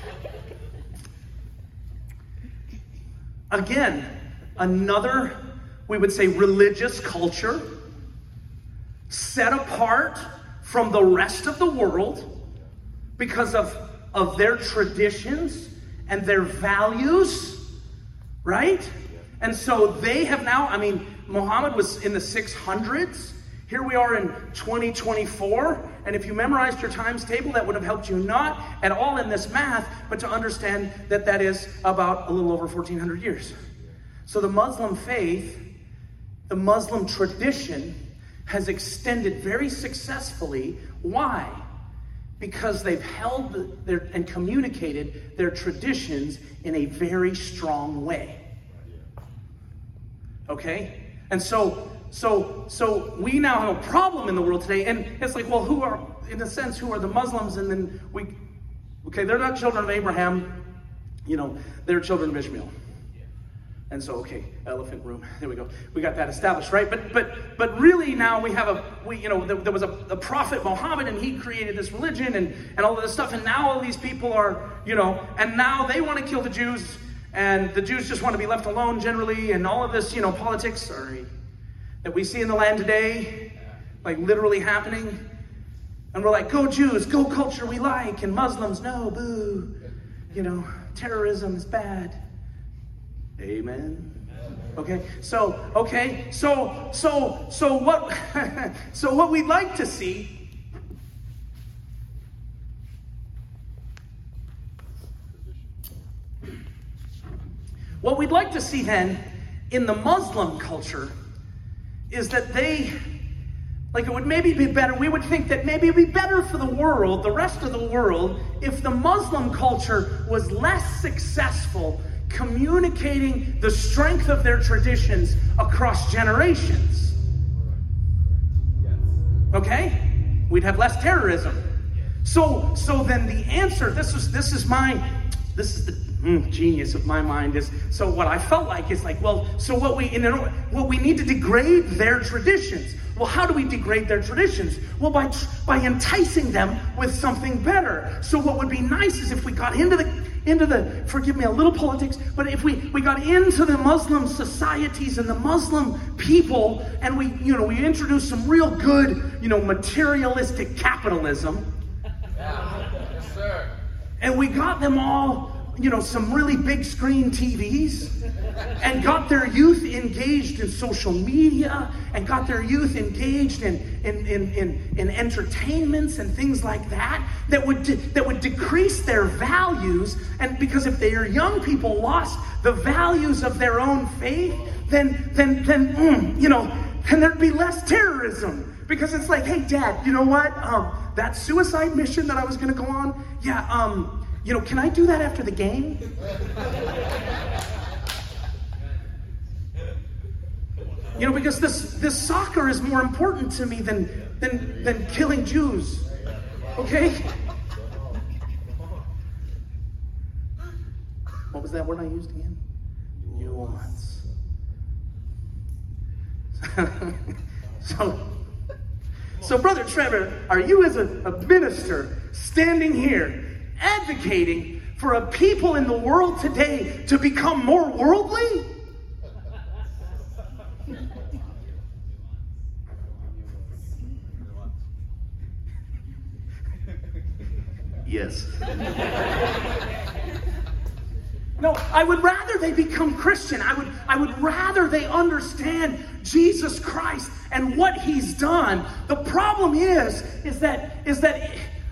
[SPEAKER 2] Again, another, we would say, religious culture, set apart from the rest of the world because of, of their traditions and their values, right? And so they have now, I mean, Muhammad was in the six hundreds. Here we are in twenty twenty-four, and if you memorized your times table, that would have helped you not at all in this math, but to understand that that is about a little over fourteen hundred years. So the Muslim faith, the Muslim tradition, has extended very successfully. Why? Because they've held their and communicated their traditions in a very strong way. Okay? And so, so, so we now have a problem in the world today, and it's like, well, who are, in a sense, who are the Muslims? And then we, okay, they're not children of Abraham, you know, they're children of Ishmael. And so, okay, elephant room. There we go. We got that established, right? But but but really now we have a, we you know, there, there was a, a prophet Muhammad, and he created this religion and, and all of this stuff. And now all these people are, you know, and now they want to kill the Jews, and the Jews just want to be left alone generally, and all of this, you know, politics, sorry, that we see in the land today, like literally happening. And we're like, go Jews, go culture we like, and Muslims, no, boo. You know, terrorism is bad. Amen. Okay, so okay, so so so what so what we'd like to see what we'd like to see then in the Muslim culture is that they, like, it would maybe be better, we would think that maybe it'd be better for the world, the rest of the world, if the Muslim culture was less successful communicating the strength of their traditions across generations. Okay? We'd have less terrorism. So so then the answer, this is this is my this is the mm, genius of my mind is, so what I felt like is like, well, so what we in what we need to degrade their traditions. Well, how do we degrade their traditions? Well, by by enticing them with something better. So what would be nice is if we got into the into the, forgive me, a little politics, but if we, we got into the Muslim societies and the Muslim people, and we, you know, we introduced some real good, you know, materialistic capitalism.
[SPEAKER 1] Yeah. Yes, sir.
[SPEAKER 2] And we got them all, you know, some really big screen T Vs, and got their youth engaged in social media, and got their youth engaged in in in in, in entertainments and things like that, that would de- that would decrease their values. And because if their young people lost the values of their own faith, then then then mm, you know, then there'd be less terrorism. Because it's like, hey, Dad, you know what? Um, that suicide mission that I was going to go on, yeah, um. You know, can I do that after the game? You know, because this this soccer is more important to me than than than killing Jews. Okay? What was that word I used again? Nuance. so, so Brother Trevor, are you as a, a minister standing here advocating for a people in the world today to become more worldly? Yes. No, I would rather they become Christian. I would I would rather they understand Jesus Christ and what he's done. The problem is is that is that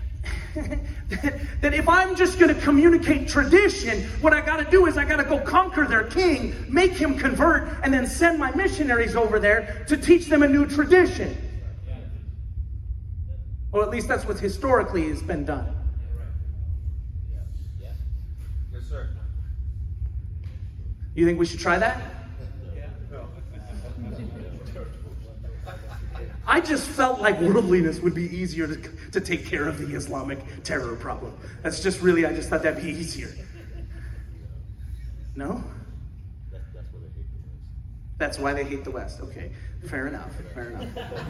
[SPEAKER 2] that if I'm just going to communicate tradition, what I got to do is I got to go conquer their king, make him convert, and then send my missionaries over there to teach them a new tradition. Or at least that's what historically has been done.
[SPEAKER 1] Yes, sir.
[SPEAKER 2] You think we should try that? I just felt like worldliness would be easier to, to take care of the Islamic terror problem. That's just really, I just thought that'd be easier. No? That's why they hate the West. Okay, fair enough, fair enough.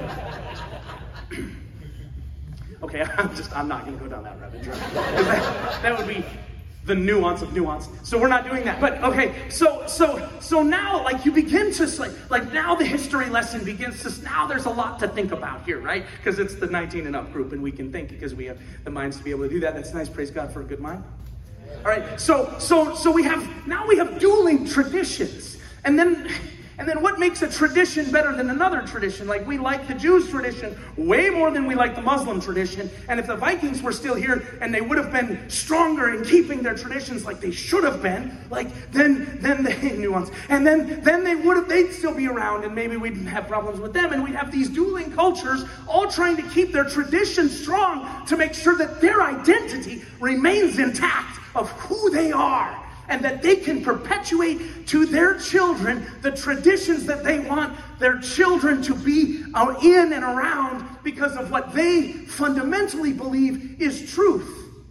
[SPEAKER 2] Okay, I'm just, I'm not going to go down that rabbit trail. That, that would be the nuance of nuance. So we're not doing that. But okay, so so so now, like, you begin to like like now the history lesson begins to, now there's a lot to think about here, right? Because it's the nineteen and up group, and we can think because we have the minds to be able to do that. That's nice. Praise God for a good mind. All right. So so so we have now we have dueling traditions, and then And then what makes a tradition better than another tradition? Like, we like the Jews' tradition way more than we like the Muslim tradition. And if the Vikings were still here and they would have been stronger in keeping their traditions like they should have been, like, then then they nuance. And then then they would have they'd still be around, and maybe we'd have problems with them, and we'd have these dueling cultures all trying to keep their tradition strong to make sure that their identity remains intact of who they are, and that they can perpetuate to their children the traditions that they want their children to be in and around because of what they fundamentally believe is truth.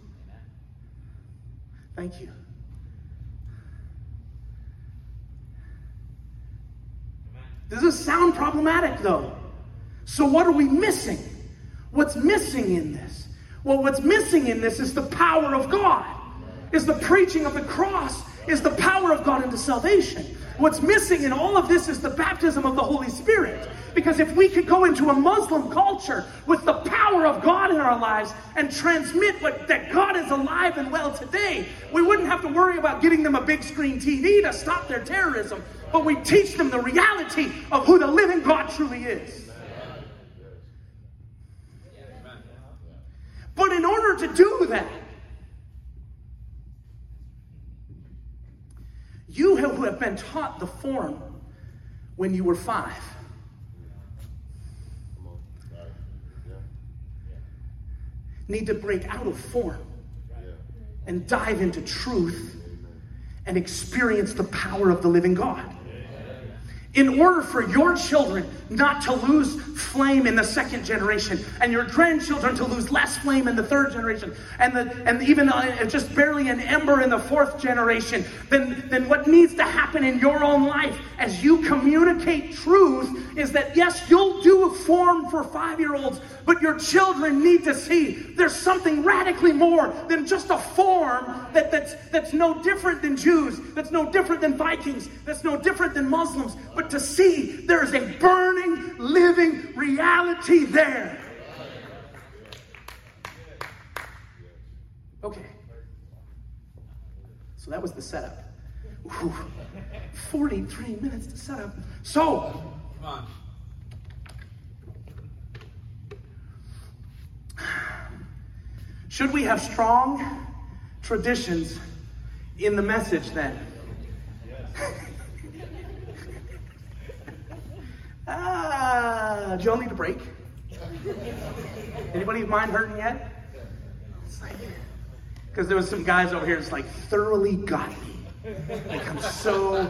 [SPEAKER 2] Thank you. Does this sound problematic, though? So what are we missing? What's missing in this? Well, what's missing in this is the power of God. Is the preaching of the cross, is the power of God into salvation. What's missing in all of this is the baptism of the Holy Spirit. Because if we could go into a Muslim culture with the power of God in our lives and transmit what, that God is alive and well today, we wouldn't have to worry about getting them a big screen T V to stop their terrorism. But we teach them the reality of who the living God truly is. But in order to do that, you who have been taught the form when you were five, need to break out of form and dive into truth and experience the power of the living God. In order for your children not to lose flame in the second generation, and your grandchildren to lose less flame in the third generation, and the, and even uh, just barely an ember in the fourth generation, then, then what needs to happen in your own life as you communicate truth is that, yes, you'll do a form for five-year-olds, but your children need to see there's something radically more than just a form that, that's, that's no different than Jews, that's no different than Vikings, that's no different than Muslims, but to see there is a burning, living reality there. Okay. So that was the setup. Ooh, forty-three minutes to set up. So, come on. Should we have strong traditions in the message then? Ah, do y'all need a break? Anybody's mind hurting yet? It's like, because there was some guys over here that's like thoroughly got me. Like, I'm so,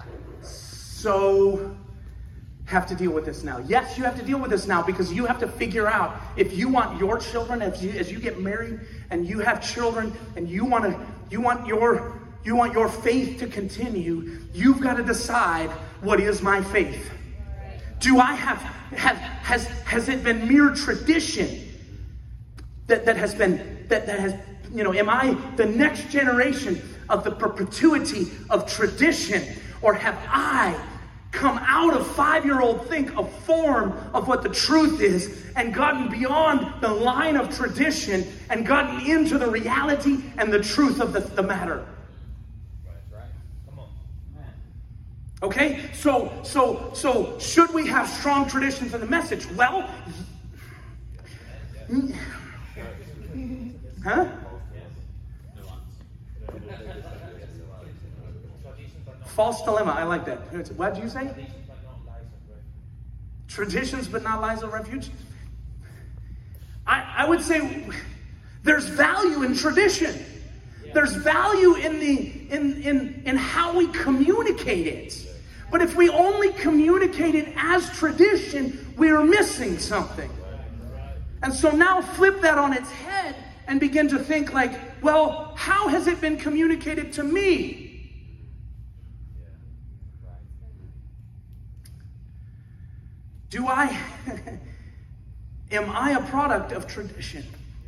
[SPEAKER 2] so have to deal with this now. Yes, you have to deal with this now because you have to figure out if you want your children, as you, as you get married and you have children and you want to, you want your, you want your faith to continue, you've got to decide, what is my faith? Do I have, have has has it been mere tradition that, that has been that, that has you know, am I the next generation of the perpetuity of tradition? Or have I come out of five-year-old think of form of what the truth is and gotten beyond the line of tradition and gotten into the reality and the truth of the, the matter? Okay, so so so should we have strong traditions in the message? Well, huh? False dilemma. I like that. What did you say? Traditions, but not lies of refuge. I I would say there's value in tradition. There's value in the in in in how we communicate it. But if we only communicate it as tradition, we are missing something. And so now flip that on its head and begin to think like, well, how has it been communicated to me? Do I, am I a product of tradition?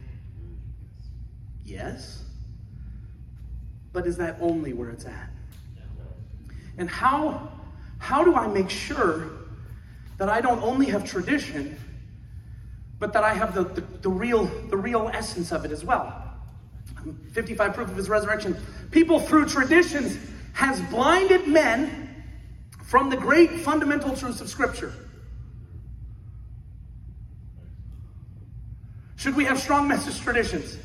[SPEAKER 2] Yes. But is that only where it's at? And how... How do I make sure that I don't only have tradition, but that I have the, the, the real the real essence of it as well? fifty-five proof of his resurrection. People through traditions has blinded men from the great fundamental truths of Scripture? Should we have strong message traditions?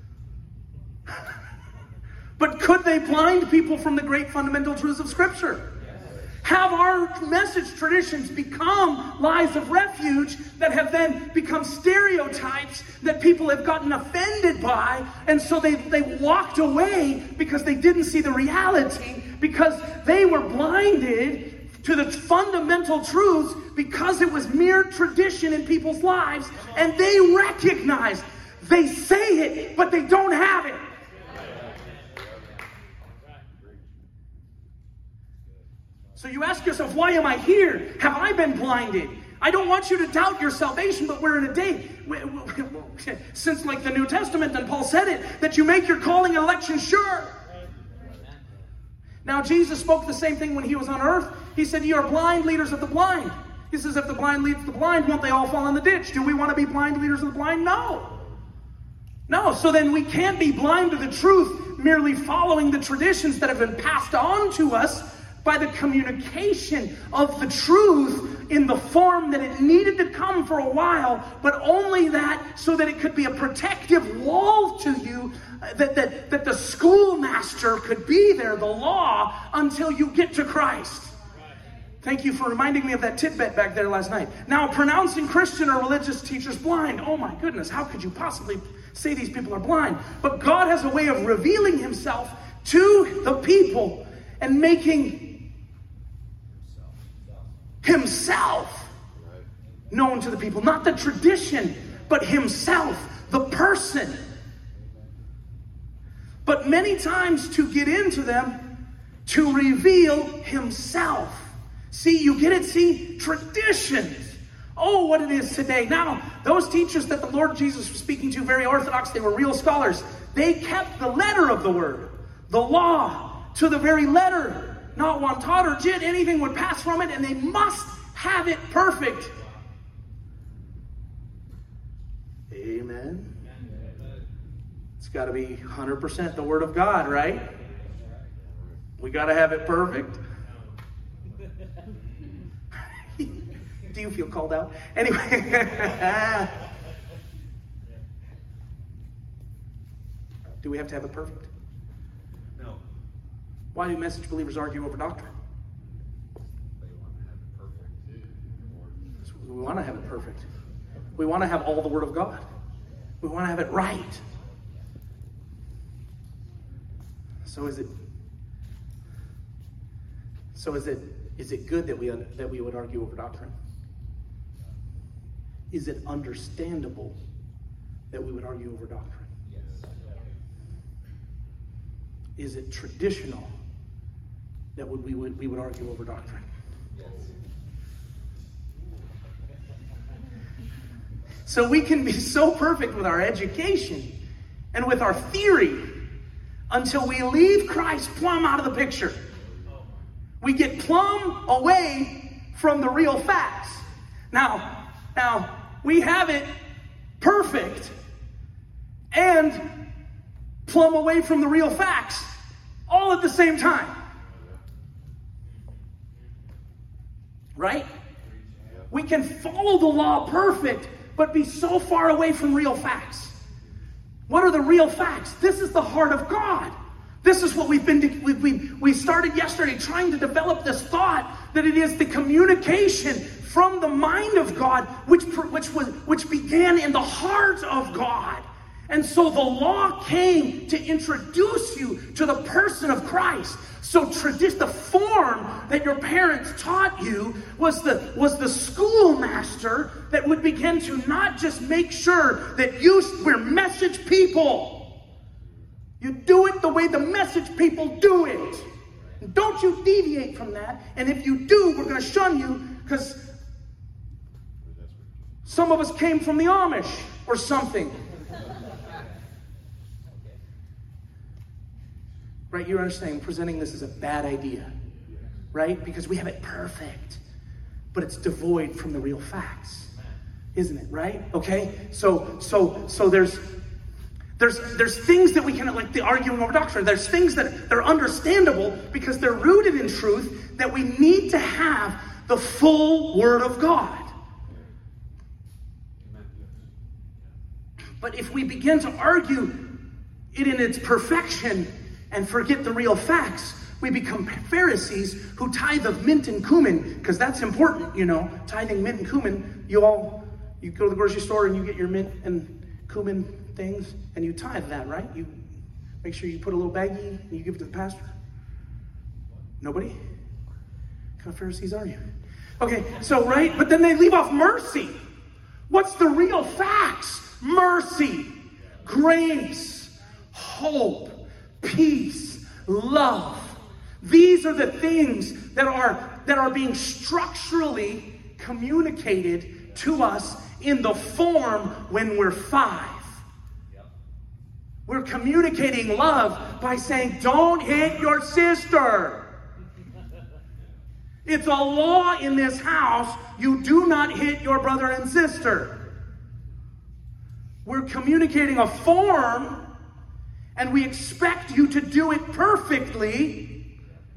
[SPEAKER 2] But could they blind people from the great fundamental truths of Scripture? Have our message traditions become lies of refuge that have then become stereotypes that people have gotten offended by, and so they, they walked away because they didn't see the reality, because they were blinded to the fundamental truths because it was mere tradition in people's lives, and they recognize, they say it, but they don't have it. So you ask yourself, why am I here? Have I been blinded? I don't want you to doubt your salvation, but we're in a day, since like the New Testament, and Paul said it, that you make your calling and election sure. Now Jesus spoke the same thing when he was on earth. He said, you are blind leaders of the blind. He says, if the blind leads the blind, won't they all fall in the ditch? Do we want to be blind leaders of the blind? No. No, so then we can't be blind to the truth, merely following the traditions that have been passed on to us by the communication of the truth in the form that it needed to come for a while, but only that so that it could be a protective wall to you, that, that, that the schoolmaster could be there, the law, until you get to Christ. Thank you for reminding me of that tidbit back there last night. Now, pronouncing Christian or religious teachers blind. Oh my goodness, how could you possibly say these people are blind? But God has a way of revealing himself to the people and making himself known to the people. Not the tradition, but himself, the person. But many times to get into them, to reveal himself. See, you get it? See, traditions. Oh, what it is today. Now, those teachers that the Lord Jesus was speaking to, very orthodox, they were real scholars. They kept the letter of the word, the law, to the very letter. Not one taught or jit, anything would pass from it, and they must have it perfect. Amen. It's got to be one hundred percent the Word of God, right? We got to have it perfect. Do you feel called out? Anyway. Do we have to have it perfect?
[SPEAKER 4] No.
[SPEAKER 2] Why do message believers argue over doctrine?
[SPEAKER 4] They want to have it perfect.
[SPEAKER 2] We want to have it perfect. We want to have all the Word of God. We want to have it right. So is it? So is it? Is it good that we that we would argue over doctrine? Is it understandable that we would argue over doctrine?
[SPEAKER 4] Yes.
[SPEAKER 2] Is it traditional that would we would we would argue over doctrine?
[SPEAKER 4] Yes.
[SPEAKER 2] So we can be so perfect with our education and with our theory until we leave Christ plumb out of the picture. We get plumb away from the real facts. Now, now we have it perfect and plumb away from the real facts all at the same time. Right? We can follow the law perfect, but be so far away from real facts. What are the real facts? This is the heart of God. This is what we've been, we, we, we started yesterday trying to develop this thought that it is the communication from the mind of God, which, which, was, which began in the heart of God. And so the law came to introduce you to the person of Christ. So tradi- the form that your parents taught you was the, was the schoolmaster that would begin to not just make sure that you were message people. You do it the way the message people do it. And don't you deviate from that. And if you do, we're going to shun you because some of us came from the Amish or something. Right, you're understanding, presenting this as a bad idea, right? Because we have it perfect, but it's devoid from the real facts, isn't it? Right? Okay. So, so, so there's There's, there's things that we can, like the arguing over doctrine, there's things that they're understandable because they're rooted in truth, that we need to have the full Word of God. But if we begin to argue it in its perfection and forget the real facts, we become Pharisees who tithe of mint and cumin, because that's important, you know, tithing mint and cumin. You all, you go to the grocery store and you get your mint and cumin things, and you tithe that, right? You make sure you put a little baggie and you give it to the pastor. Nobody? What kind of Pharisees are you? Okay, so, right? But then they leave off mercy. What's the real facts? Mercy, grace, hope, peace, love. These are the things that are that are being structurally communicated to us in the form when we're five. We're communicating love by saying, don't hit your sister. It's a law in this house. You do not hit your brother and sister. We're communicating a form, and we expect you to do it perfectly.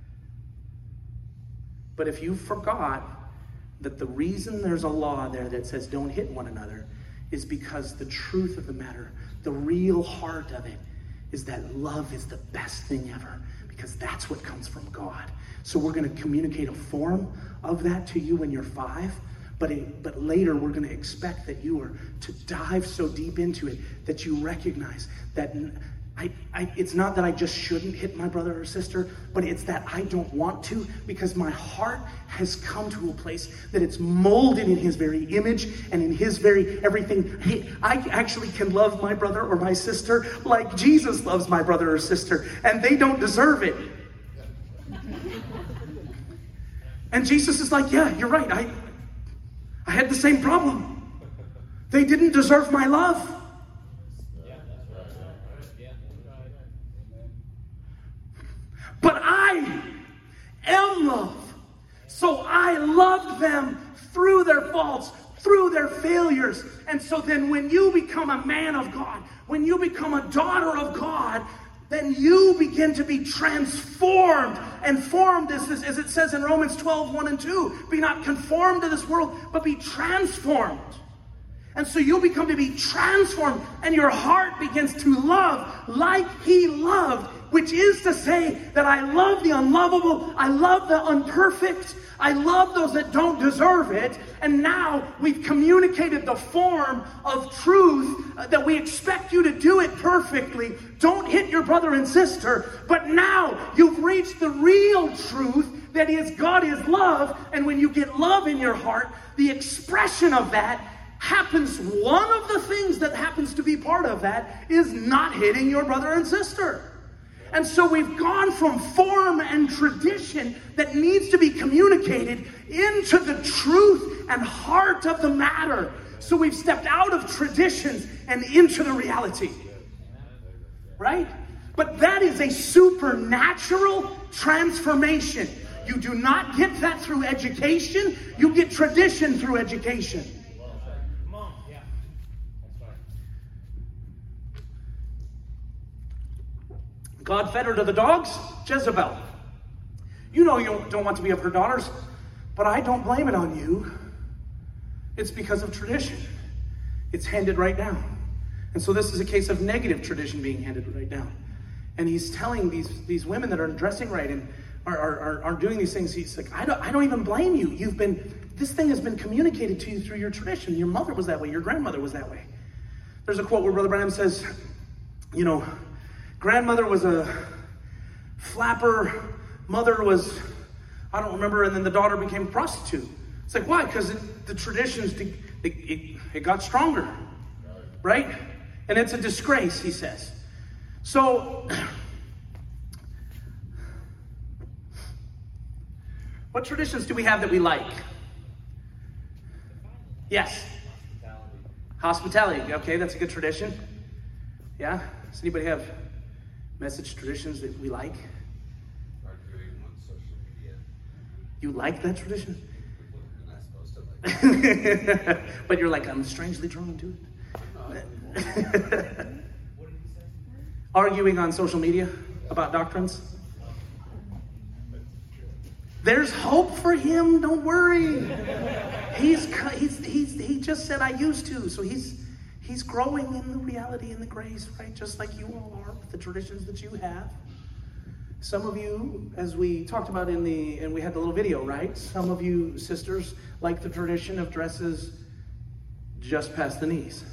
[SPEAKER 2] But if you forgot that the reason there's a law there that says don't hit one another is because the truth of the matter, the real heart of it, is that love is the best thing ever, because that's what comes from God. So we're going to communicate a form of that to you when you're five, but it, but later we're going to expect that you are to dive so deep into it that you recognize that I, I, it's not that I just shouldn't hit my brother or sister, but it's that I don't want to, because my heart has come to a place that it's molded in his very image and in his very everything. Hey, I actually can love my brother or my sister like Jesus loves my brother or sister, and they don't deserve it. And Jesus is like, yeah, you're right. I, I had the same problem. They didn't deserve my love. But I am love. So I loved them through their faults, through their failures. And so then when you become a man of God, when you become a daughter of God, then you begin to be transformed and formed, as, as it says in Romans twelve, one and two. Be not conformed to this world, but be transformed. And so you become to be transformed, and your heart begins to love like he loved, which is to say that I love the unlovable, I love the imperfect, I love those that don't deserve it. And now we've communicated the form of truth uh, that we expect you to do it perfectly. Don't hit your brother and sister. But now you've reached the real truth, that is, God is love. And when you get love in your heart, the expression of that happens. One of the things that happens to be part of that is not hitting your brother and sister. And so we've gone from form and tradition that needs to be communicated into the truth and heart of the matter. So we've stepped out of traditions and into the reality. Right? But that is a supernatural transformation. You do not get that through education. You get tradition through education. God fed her to the dogs, Jezebel. You know you don't want to be of her daughters, but I don't blame it on you. It's because of tradition. It's handed right down. And so this is a case of negative tradition being handed right down. And he's telling these, these women that are dressing right and are, are, are doing these things, he's like, I don't, I don't even blame you. You've been, this thing has been communicated to you through your tradition. Your mother was that way. Your grandmother was that way. There's a quote where Brother Branham says, you know, grandmother was a flapper, mother was, I don't remember, and then the daughter became a prostitute. It's like, why? Because the traditions, it, it, it got stronger, right? And it's a disgrace, he says. So, what traditions do we have that we like? Yes. Hospitality. Hospitality. Okay, that's a good tradition. Yeah? Does anybody have message traditions that we like?
[SPEAKER 4] Start doing them on social media.
[SPEAKER 2] You like that tradition?
[SPEAKER 4] You're not supposed to like it.
[SPEAKER 2] But you're like, I'm strangely drawn to it.
[SPEAKER 4] No,
[SPEAKER 5] What did he say?
[SPEAKER 2] arguing on social media about doctrines? There's hope for him, don't worry. He's, he's, he's, he just said, I used to. So he's, he's growing in the reality and the grace, right? Just like you all are with the traditions that you have. Some of you, as we talked about in the, and we had the little video, right? Some of you sisters like the tradition of dresses just past the knees.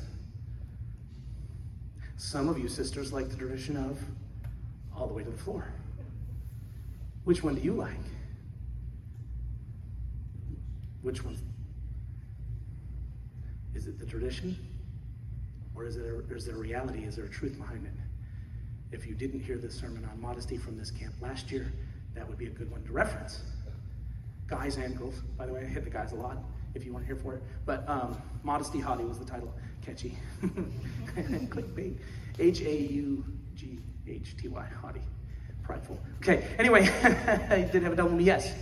[SPEAKER 2] Some of you sisters like the tradition of all the way to the floor. Which one do you like? Which one? Is it the tradition? Or is, it a, or is there a reality? Is there a truth behind it? If you didn't hear this sermon on modesty from this camp last year, that would be a good one to reference. Guys and girls, by the way, I hit the guys a lot if you weren't here for it. But um, Modesty Haughty was the title. Catchy. Clickbait. H A U G H T Y. Haughty. Prideful. Okay, anyway, I did have a double yes.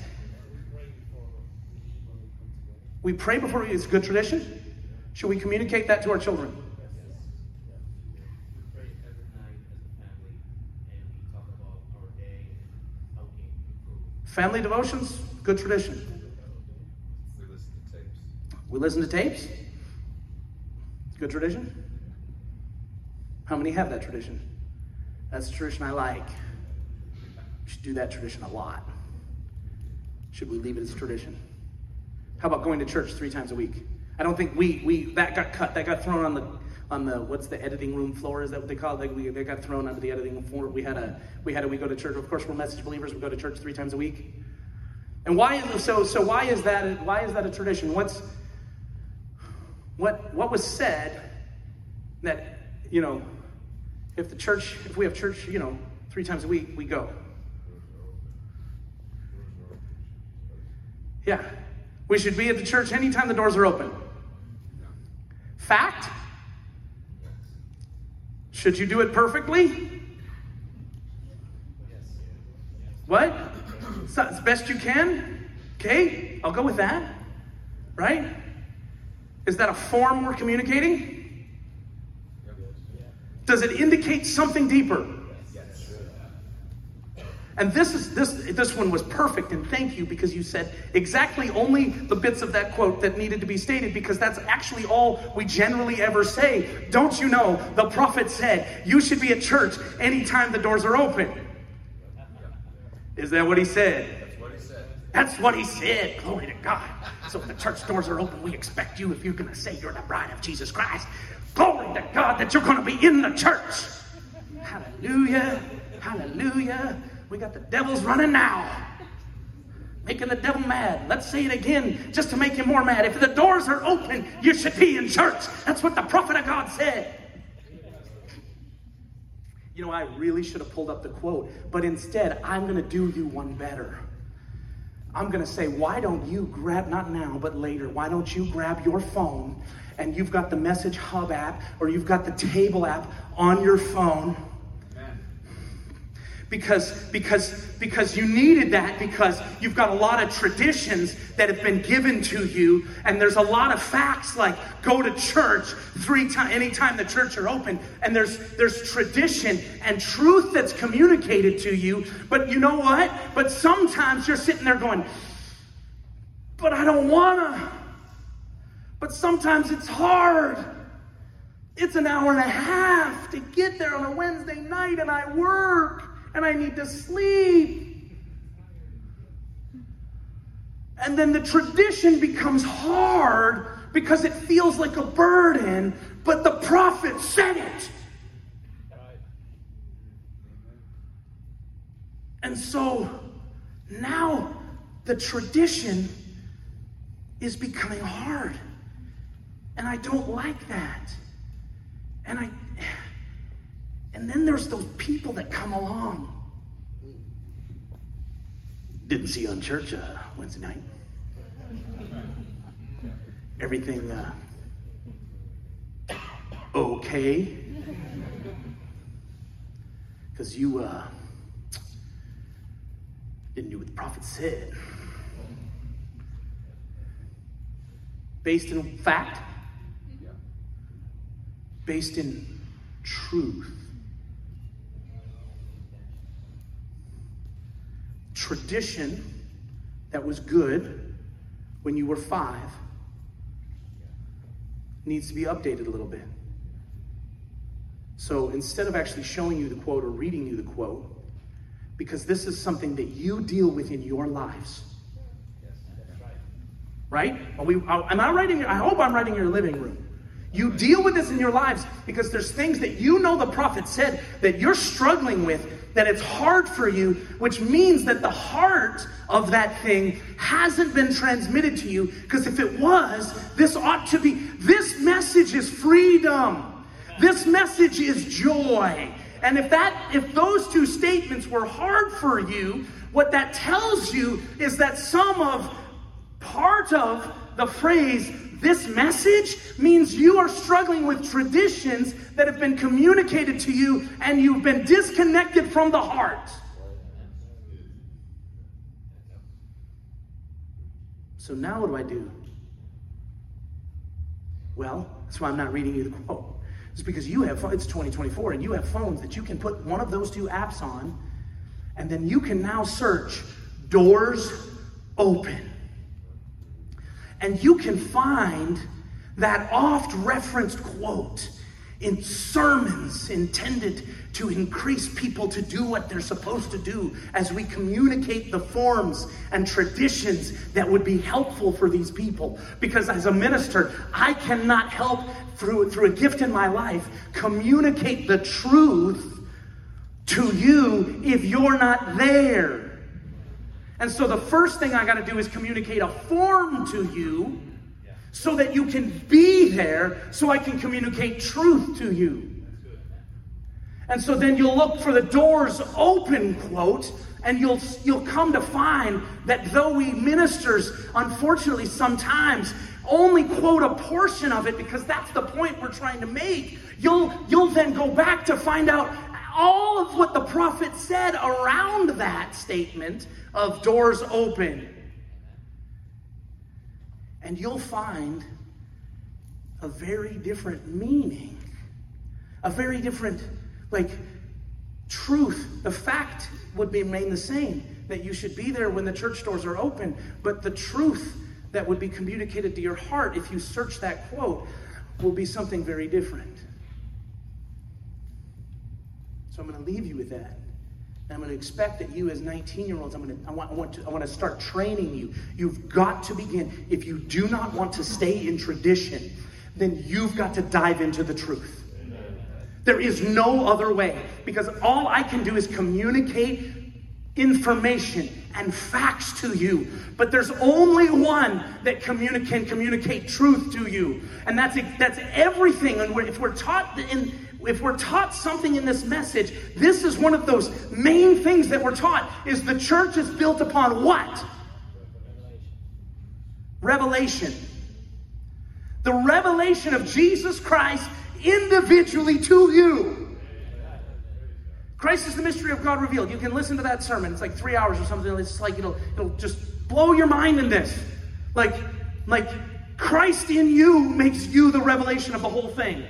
[SPEAKER 2] We pray before we, it's a good tradition. Should we communicate that to our children?
[SPEAKER 5] We pray every night as a family, and we talk about our day and how we can improve.
[SPEAKER 2] Family devotions, good tradition.
[SPEAKER 4] We listen to tapes.
[SPEAKER 2] We listen to tapes. Good tradition. How many have that tradition? That's a tradition I like. We should do that tradition a lot. Should we leave it as tradition? How about going to church three times a week? I don't think we we that got cut. That got thrown on the on the what's the editing room floor? Is that what they call it? Like we they got thrown onto the editing room floor. We had a we had a we go to church. Of course, we're message believers. We go to church three times a week. And why is so so? Why is that? Why is that a tradition? What's what what was said that you know if the church if we have church you know three times a week we go. Yeah. We should be at the church anytime the doors are open. Fact? Should you do it perfectly? What? So, as best you can? Okay, I'll go with that. Right? Is that a form we're communicating? Does it indicate something deeper? And this is this this one was perfect, and thank you, because you said exactly only the bits of that quote that needed to be stated, because that's actually all we generally ever say. Don't you know, the prophet said, you should be at church anytime the doors are open. Is that what he said?
[SPEAKER 4] That's what he said.
[SPEAKER 2] That's what he said. Glory to God. So if the church doors are open, we expect you, if you're going to say you're the bride of Jesus Christ, glory to God, that you're going to be in the church. Hallelujah. Hallelujah. We got the devils running now, making the devil mad. Let's say it again just to make him more mad. If the doors are open, you should be in church. That's what the prophet of God said. You know, I really should have pulled up the quote, but instead, I'm going to do you one better. I'm going to say, why don't you grab, not now, but later, why don't you grab your phone, and you've got the Message Hub app, or you've got the Table app on your phone. Because, because, because you needed that, because you've got a lot of traditions that have been given to you, and there's a lot of facts like go to church three times, anytime the church are open, and there's there's tradition and truth that's communicated to you. But you know what? But sometimes you're sitting there going, but I don't wanna. But sometimes it's hard. It's an hour and a half to get there on a Wednesday night, and I work. And I need to sleep. And then the tradition becomes hard because it feels like a burden, but the prophet said it. And so now the tradition is becoming hard. And I don't like that. And I... And then there's those people that come along. Didn't see you on church uh, Wednesday night. Everything uh, okay? Because you uh, didn't do what the prophet said. Based in fact? Based in truth. tradition that was good when you were five needs to be updated a little bit. So instead of actually showing you the quote or reading you the quote, because this is something that you deal with in your lives.
[SPEAKER 5] Yes, that's right.
[SPEAKER 2] Right? Are we, am I writing? I hope I'm writing your living room. You deal with this in your lives because there's things that you know the prophet said that you're struggling with, that it's hard for you, which means that the heart of that thing hasn't been transmitted to you, because if it was, this ought to be, this message is freedom. This message is joy. And if that, if those two statements were hard for you, what that tells you is that some of, part of the phrase, this message, means you are struggling with traditions that have been communicated to you and you've been disconnected from the heart. So now what do I do? Well, that's why I'm not reading you the quote. It's because you have, it's twenty twenty-four, and you have phones that you can put one of those two apps on, and then you can now search Doors Open. And you can find that oft referenced quote in sermons intended to increase people to do what they're supposed to do as we communicate the forms and traditions that would be helpful for these people. Because as a minister, I cannot help through, through a gift in my life communicate the truth to you if you're not there. And so the first thing I got to do is communicate a form to you so that you can be there, so I can communicate truth to you. And so then you'll look for the Doors Open quote, and you'll you'll come to find that though we ministers, unfortunately, sometimes only quote a portion of it because that's the point we're trying to make, you'll you'll then go back to find out all of what the prophet said around that statement of doors open. And you'll find a very different meaning, a very different, like, truth. The fact would remain the same, that you should be there when the church doors are open, but the truth that would be communicated to your heart if you search that quote will be something very different. So I'm going to leave you with that. And I'm going to expect that you as nineteen-year-olds, I'm going to, I want, I want to, I want to start training you. You've got to begin. If you do not want to stay in tradition, then you've got to dive into the truth. There is no other way, because all I can do is communicate information and facts to you. But there's only one that communi- can communicate truth to you. And that's that's everything. And we're, if we're taught in if we're taught something in this message, this is one of those main things that we're taught, is the church is built upon what? Revelation. The revelation of Jesus Christ individually to you. Christ is the mystery of God revealed. You can listen to that sermon. It's like three hours or something. It's like it'll it'll just blow your mind in this. Like, like Christ in you makes you the revelation of the whole thing.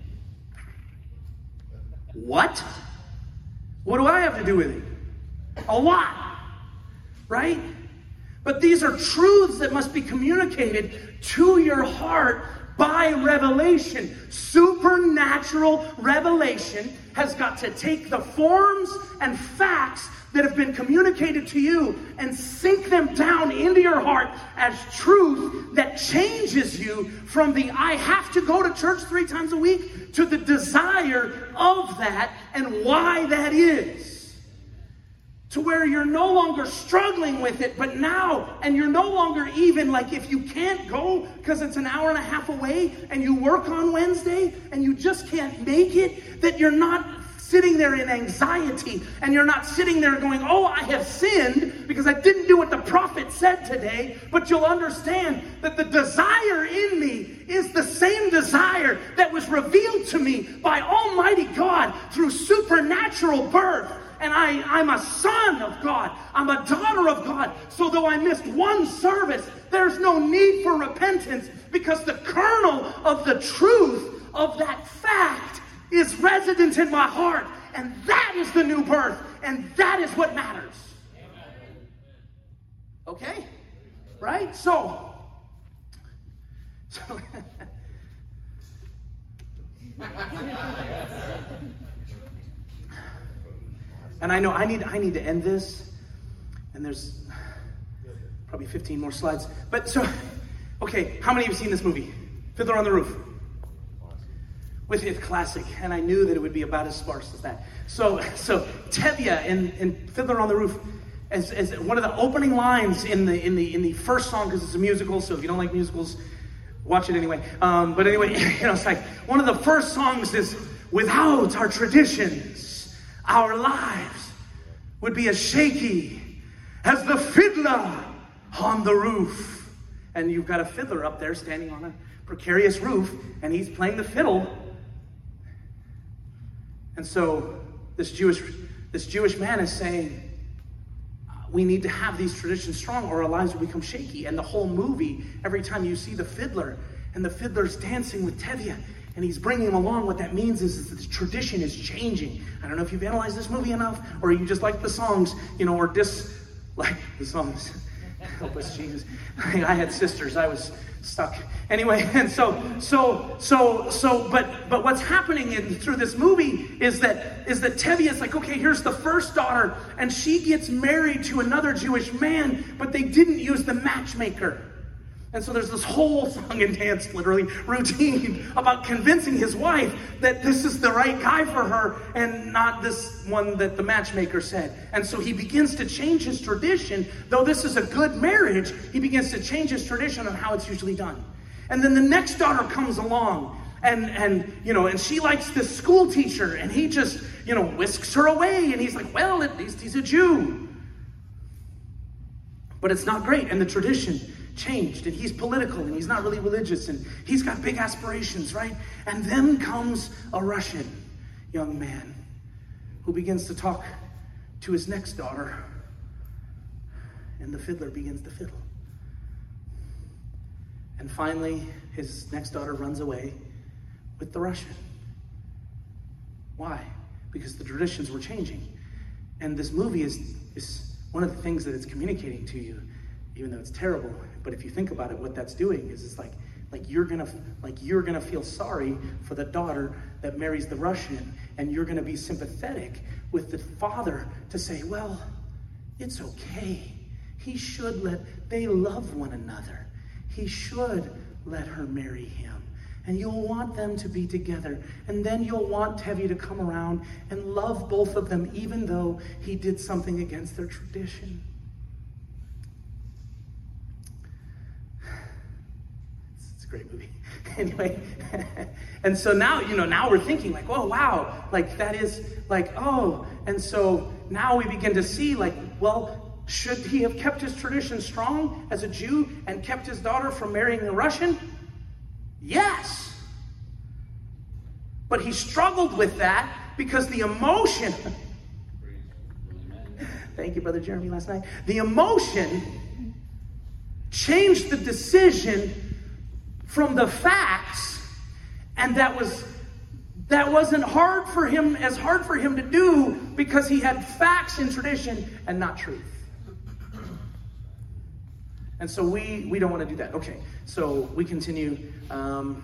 [SPEAKER 2] What? What do I have to do with it? A lot. Right? But these are truths that must be communicated to your heart by revelation. Supernatural revelation has got to take the forms and facts that have been communicated to you and sink them down into your heart as truth that changes you from the I have to go to church three times a week to the desire of that and why that is. To where you're no longer struggling with it, but now, and you're no longer even like, if you can't go because it's an hour and a half away and you work on Wednesday and you just can't make it, that you're not sitting there in anxiety and you're not sitting there going, oh, I have sinned because I didn't do what the prophet said today. But you'll understand that the desire in me is the same desire that was revealed to me by Almighty God through supernatural birth. And I, I'm a son of God. I'm a daughter of God. So though I missed one service, there's no need for repentance, because the kernel of the truth of that fact is resident in my heart. And that is the new birth. And that is what matters. Okay? Right? So, so and I know I need I need to end this, and there's probably fifteen more slides. But so, okay, how many of you have seen this movie? Fiddler on the Roof. With it, classic, and I knew that it would be about as sparse as that. So, so Tevye in, in Fiddler on the Roof, as, as one of the opening lines in the in the in the first song, because it's a musical. So if you don't like musicals, watch it anyway. Um, but anyway, you know, it's like one of the first songs is, "Without our traditions, our lives would be as shaky as the fiddler on the roof." And you've got a fiddler up there standing on a precarious roof, and he's playing the fiddle. And so this Jewish, this Jewish man is saying, we need to have these traditions strong or our lives will become shaky. And the whole movie, every time you see the fiddler, and the fiddler's dancing with Tevye, and he's bringing him along, what that means is, is that the tradition is changing. I don't know if you've analyzed this movie enough, or you just like the songs, you know, or dislike the songs. Help us, Jesus. I had sisters. I was stuck. Anyway, and so, so, so, so, but, but what's happening in, through this movie is that, is that Tevye is like, okay, here's the first daughter, and she gets married to another Jewish man, but they didn't use the matchmaker. And so there's this whole song and dance, literally, routine about convincing his wife that this is the right guy for her and not this one that the matchmaker said. And so he begins to change his tradition. Though this is a good marriage, he begins to change his tradition on how it's usually done. And then the next daughter comes along, and, and you know, and she likes this school teacher, and he just, you know, whisks her away, and he's like, well, at least he's a Jew. But it's not great, and the tradition changed, and he's political, and he's not really religious, and he's got big aspirations, right? And then comes a Russian young man who begins to talk to his next daughter, and the fiddler begins to fiddle. And finally, his next daughter runs away with the Russian. Why? Because the traditions were changing. And this movie is, is one of the things that it's communicating to you, even though it's terrible. But if you think about it, what that's doing is it's like, like you're gonna, like you're gonna feel sorry for the daughter that marries the Russian, and you're gonna be sympathetic with the father to say, well, it's okay. He should let, they love one another. He should let her marry him. And you'll want them to be together. And then you'll want Tevye to come around and love both of them, even though he did something against their tradition. It's a great movie. Anyway, and so now, you know, now we're thinking like, oh, wow, like that is like, oh, and so now we begin to see like, well, should he have kept his tradition strong as a Jew and kept his daughter from marrying a Russian? Yes. But he struggled with that because the emotion, thank you, Brother Jeremy, last night, the emotion changed the decision from the facts, and that was that wasn't hard for him, as hard for him to do because he had facts and tradition and not truth. And so we, we don't want to do that. Okay, so we continue. Um,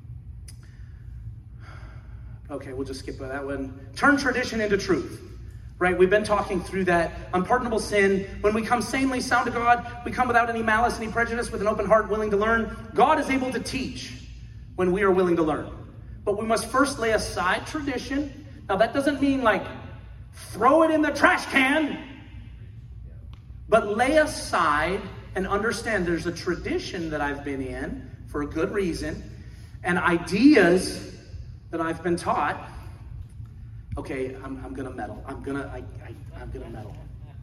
[SPEAKER 2] okay, we'll just skip that one. Turn tradition into truth. Right? We've been talking through that. Unpardonable sin. When we come sanely sound to God, we come without any malice, any prejudice, with an open heart, willing to learn. God is able to teach when we are willing to learn. But we must first lay aside tradition. Now that doesn't mean like throw it in the trash can. But lay aside and understand there's a tradition that I've been in for a good reason, and ideas that I've been taught. Okay, I'm, I'm gonna meddle. I'm gonna, I, I, I'm gonna meddle.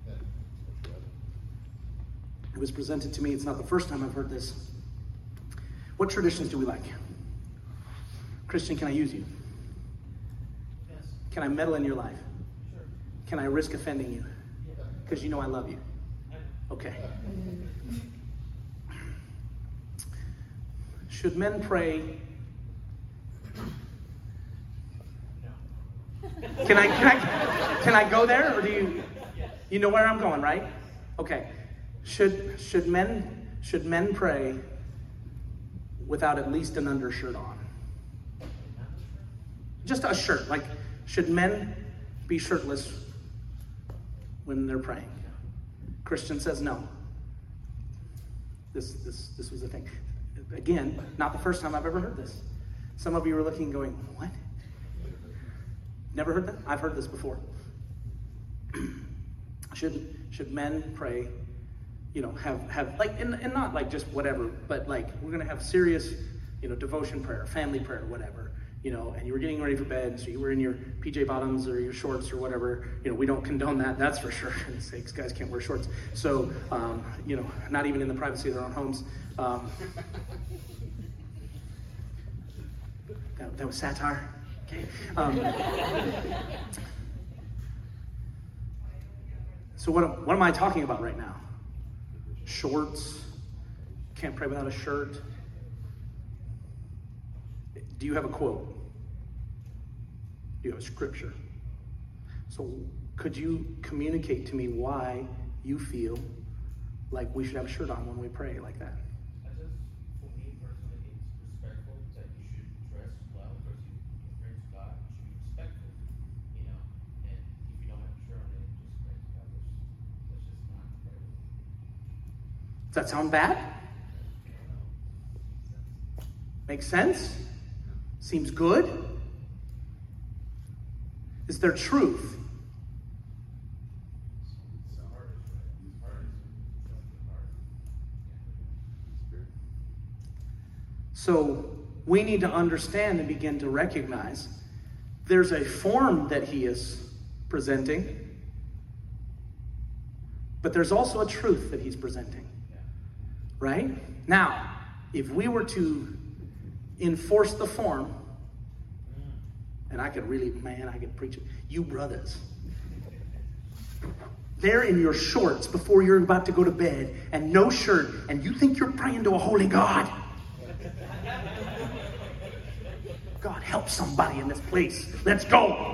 [SPEAKER 2] It was presented to me. It's not the first time I've heard this. What traditions do we like? Christian, can I use you?
[SPEAKER 5] Yes.
[SPEAKER 2] Can I meddle in your life?
[SPEAKER 5] Sure.
[SPEAKER 2] Can I risk offending you?
[SPEAKER 5] Yeah.
[SPEAKER 2] Because you know I love you. Okay. Should men pray?
[SPEAKER 5] No.
[SPEAKER 2] Can I, can I, can I go there, or do you, you know where I'm going, right? Okay. Should should men should men pray without at least an undershirt on? Just a shirt. Like, should men be shirtless when they're praying? Christian says no. This this this was the thing. Again, not the first time I've ever heard this. Some of you are looking going, what? Never heard that? I've heard this before. should should men pray, you know, have have like and, and not like just whatever, but like we're gonna have serious, you know, devotion prayer, family prayer, whatever. You know, and you were getting ready for bed, so you were in your P J bottoms or your shorts or whatever. You know, we don't condone that, that's for sure. For goodness sakes, guys can't wear shorts. So, um, you know, not even in the privacy of their own homes. Um, that, that was satire. Okay. Um, so what, what am I talking about right now? Shorts. Can't pray without a shirt. Do you have a quote? Do you have a scripture? So could you communicate to me why you feel like we should have a shirt on when we pray like that?
[SPEAKER 5] I just, for me personally, it's respectful that you should dress well because you pray to God. You should be respectful, you know. And if you don't have a shirt on, then just pray to God. Let's, let's just not pray.
[SPEAKER 2] Does that sound bad? Makes sense? Seems good? Is there truth? So we need to understand and begin to recognize there's a form that he is presenting, but there's also a truth that he's presenting. Right? Now, if we were to enforce the form, and I could really, man, I could preach it. You brothers, they're in your shorts before you're about to go to bed and no shirt, and you think you're praying to a holy God. God, help somebody in this place. Let's go.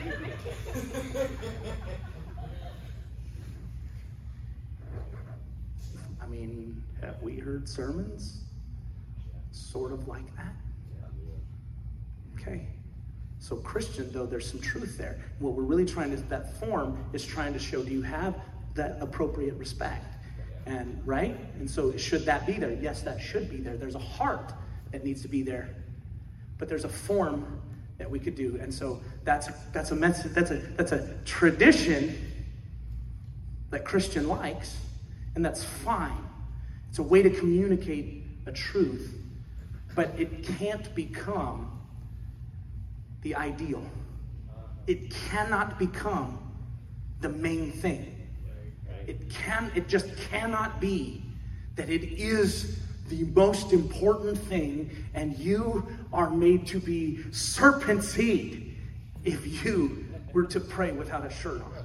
[SPEAKER 2] I mean, have we heard sermons sort of like that? Okay. So Christian, though, there's some truth there. What we're really trying to, that form is trying to show, do you have that appropriate respect? And right? And so should that be there? Yes, that should be there. There's a heart that needs to be there. But there's a form that we could do. And so that's that's a message, that's a that's a tradition that Christian likes, and that's fine. It's a way to communicate a truth, but it can't become the ideal. It cannot become the main thing. It can, it just cannot be that it is the most important thing, and you are made to be serpent seed if you were to pray without a shirt on.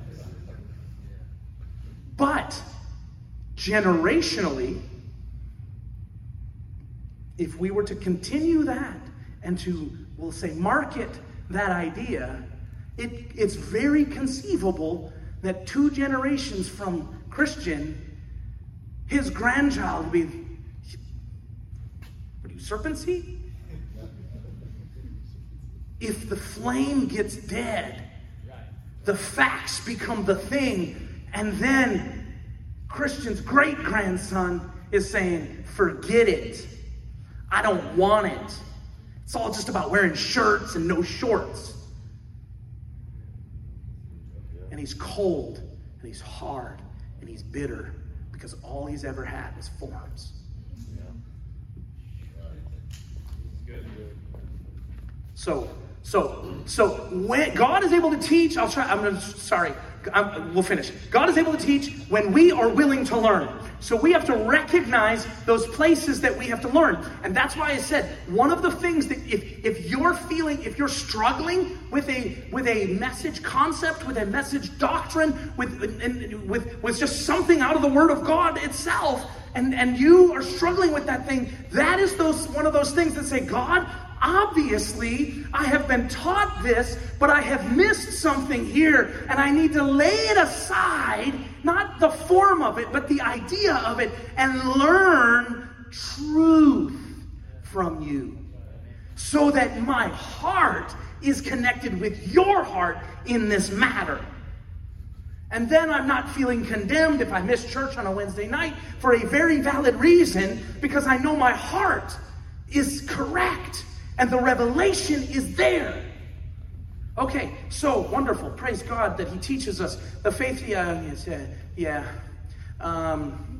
[SPEAKER 2] But generationally, if we were to continue that and to, we'll say, market that idea, it, it's very conceivable that two generations from Christian, his grandchild would be, what are you, serpent seed? If the flame gets dead, the facts become the thing, and then Christian's great-grandson is saying, forget it. I don't want it. It's all just about wearing shirts and no shorts. And he's cold, and he's hard, and he's bitter, because all he's ever had was forms. So, so, so when God is able to teach, I'll try, I'm going to, sorry, I'm, we'll finish. God is able to teach when we are willing to learn. So we have to recognize those places that we have to learn. And that's why I said, one of the things that if, if you're feeling, if you're struggling with a with a message concept, with a message doctrine, with, and, with, with just something out of the Word of God itself, and, and you are struggling with that thing, that is those one of those things that say, God, obviously, I have been taught this, but I have missed something here, and I need to lay it aside, not the form of it, but the idea of it, and learn truth from you, so that my heart is connected with your heart in this matter. And then I'm not feeling condemned if I miss church on a Wednesday night for a very valid reason, because I know my heart is correct and the revelation is there. Okay, so wonderful. Praise God that he teaches us the faith. Yeah, yes, yeah, yeah. Um,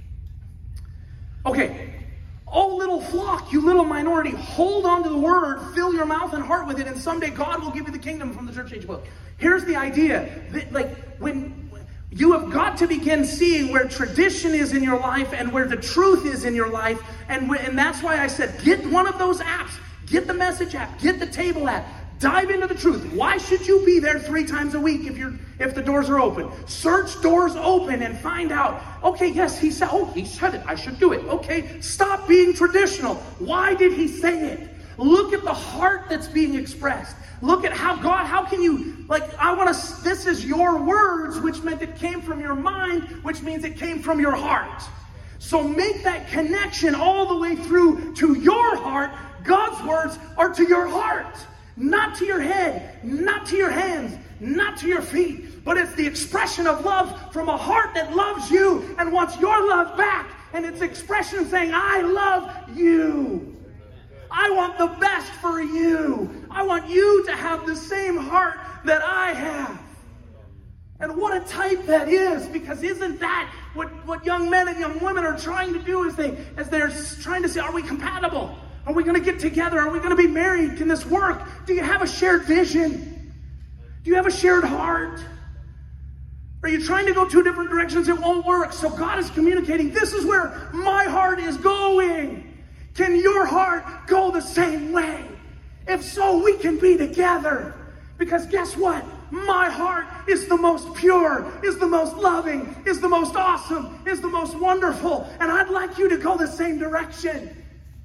[SPEAKER 2] okay. Oh, little flock, you little minority, hold on to the word, fill your mouth and heart with it, and someday God will give you the kingdom from the church age book. Here's the idea. That, like, when you have got to begin seeing where tradition is in your life and where the truth is in your life, and, and that's why I said, get one of those apps. Get the message app. Get the table app. Dive into the truth. Why should you be there three times a week if you're if the doors are open? Search doors open and find out. Okay, yes, he said, oh, he said it. I should do it. Okay, stop being traditional. Why did he say it? Look at the heart that's being expressed. Look at how God, how can you, like, I want to, this is your words, which meant it came from your mind, which means it came from your heart. So make that connection all the way through to your heart. God's words are to your heart. Not to your head, not to your hands, not to your feet, but it's the expression of love from a heart that loves you and wants your love back. And it's expression saying, I love you. I want the best for you. I want you to have the same heart that I have. And what a type that is, because isn't that what, what young men and young women are trying to do as, they, as they're trying to say, are we compatible? Are we going to get together? Are we going to be married? Can this work? Do you have a shared vision? Do you have a shared heart? Are you trying to go two different directions? It won't work. So God is communicating, this is where my heart is going. Can your heart go the same way? If so, we can be together. Because guess what? My heart is the most pure, is the most loving, is the most awesome, is the most wonderful. And I'd like you to go the same direction.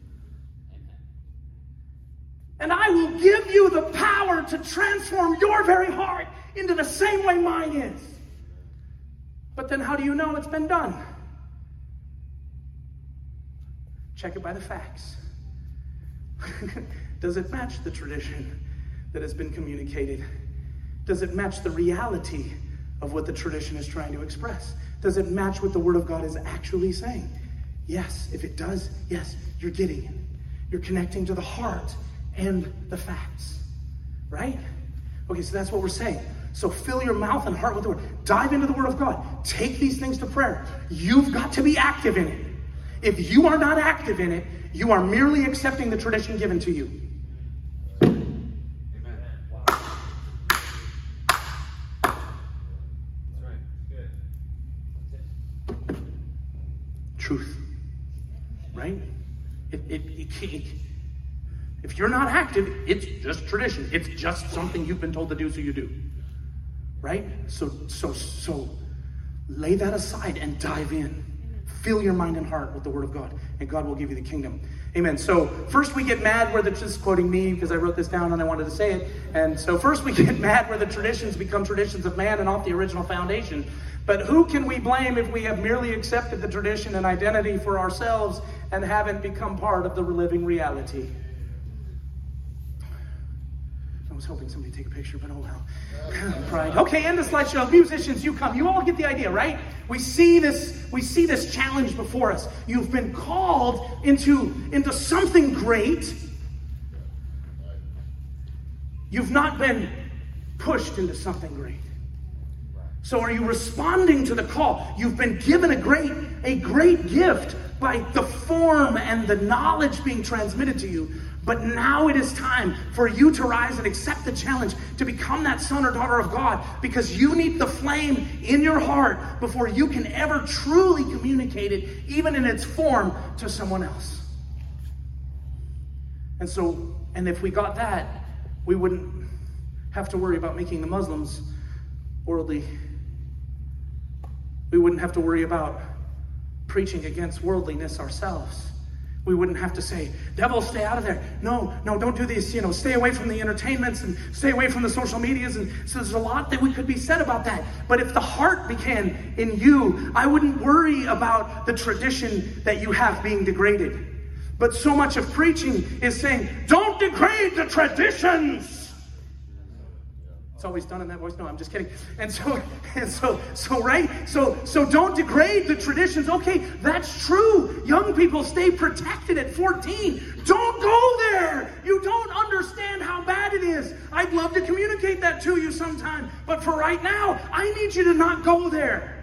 [SPEAKER 2] And I will give you the power to transform your very heart into the same way mine is. But then how do you know it's been done? Check it by the facts. Does it match the tradition that has been communicated? Does it match the reality of what the tradition is trying to express? Does it match what the Word of God is actually saying? Yes, if it does, yes, you're getting it. You're connecting to the heart and the facts, right? Okay, so that's what we're saying. So fill your mouth and heart with the Word. Dive into the Word of God. Take these things to prayer. You've got to be active in it. If you are not active in it, you are merely accepting the tradition given to you.
[SPEAKER 4] Amen. Wow. That's right. Good.
[SPEAKER 2] Truth, right? It, it, it, it, if you're not active, it's just tradition. It's just something you've been told to do, so you do. Right? So, so, so lay that aside and dive in. Fill your mind and heart with the Word of God, and God will give you the kingdom. Amen. So first we get mad where the, just quoting me because I wrote this down and I wanted to say it. And so first we get mad where the traditions become traditions of man and off the original foundation. But who can we blame if we have merely accepted the tradition and identity for ourselves and haven't become part of the living reality? I was hoping somebody would take a picture, but oh well. Pride. Okay, end of slideshow. Musicians, you come. You all get the idea, right? We see this, we see this challenge before us. You've been called into, into something great. You've not been pushed into something great. So are you responding to the call? You've been given a great, a great gift by the form and the knowledge being transmitted to you. But now it is time for you to rise and accept the challenge to become that son or daughter of God, because you need the flame in your heart before you can ever truly communicate it, even in its form, to someone else. And so, and if we got that, we wouldn't have to worry about making the Muslims worldly. We wouldn't have to worry about preaching against worldliness ourselves. We wouldn't have to say, devil, stay out of there. No, no, don't do this. You know, stay away from the entertainments and stay away from the social medias. And so there's a lot that we could be said about that. But if the heart began in you, I wouldn't worry about the tradition that you have being degraded. But so much of preaching is saying, don't degrade the traditions. It's always done in that voice. No, I'm just kidding. And so, and so, so, right? So, so don't degrade the traditions. Okay, that's true. Young people stay protected at fourteen. Don't go there. You don't understand how bad it is. I'd love to communicate that to you sometime. But for right now, I need you to not go there.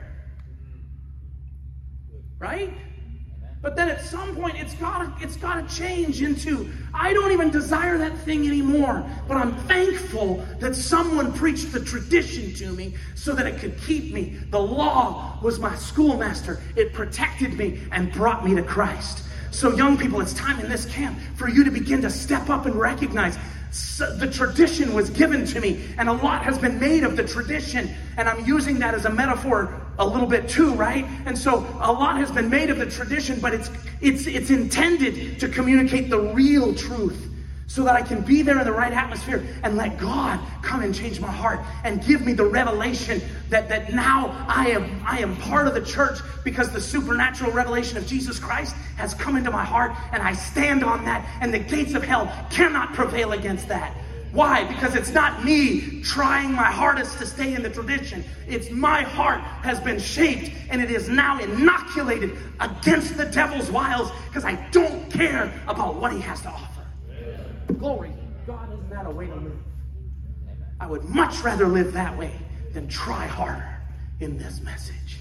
[SPEAKER 2] Right? But then at some point, it's gotta, it's gotta change into, I don't even desire that thing anymore. But I'm thankful that someone preached the tradition to me so that it could keep me. The law was my schoolmaster. It protected me and brought me to Christ. So young people, it's time in this camp for you to begin to step up and recognize the tradition was given to me, and a lot has been made of the tradition, and I'm using that as a metaphor a little bit too, right? And so a lot has been made of the tradition, but it's it's it's intended to communicate the real truth so that I can be there in the right atmosphere and let God come and change my heart and give me the revelation that, that now I am I am part of the church because the supernatural revelation of Jesus Christ has come into my heart, and I stand on that, and the gates of hell cannot prevail against that. Why? Because it's not me trying my hardest to stay in the tradition. It's my heart has been shaped, and it is now inoculated against the devil's wiles because I don't care about what he has to offer. Glory. God, isn't that a way to live? I would much rather live that way than try harder in this message.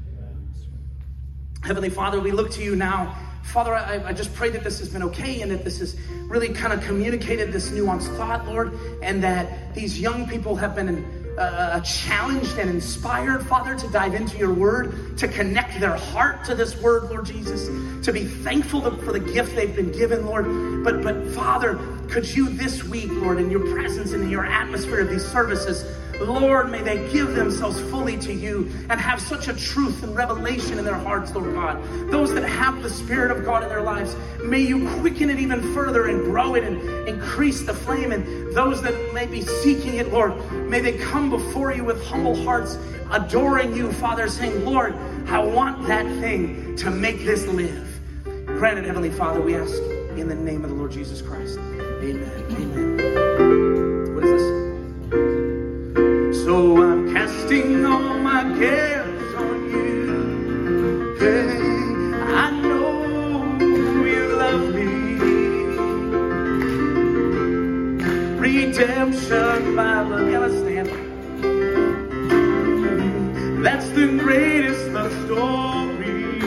[SPEAKER 2] Heavenly Father, we look to you now. Father, I, I just pray that this has been okay and that this has really kind of communicated this nuanced thought, Lord, and that these young people have been uh, challenged and inspired, Father, to dive into your word, to connect their heart to this word, Lord Jesus, to be thankful for the gift they've been given, Lord. But, but Father, could you this week, Lord, in your presence and in your atmosphere of these services, Lord, may they give themselves fully to you and have such a truth and revelation in their hearts, Lord God. Those that have the Spirit of God in their lives, may you quicken it even further and grow it and increase the flame. And those that may be seeking it, Lord, may they come before you with humble hearts, adoring you, Father, saying, Lord, I want that thing to make this live. Granted, Heavenly Father, we ask in the name of the Lord Jesus Christ. Amen. Amen. What is this? So I'm casting all my cares on you. Hey, I know you love me. Redemption by love. Yeah, let's stand. That's the greatest love story.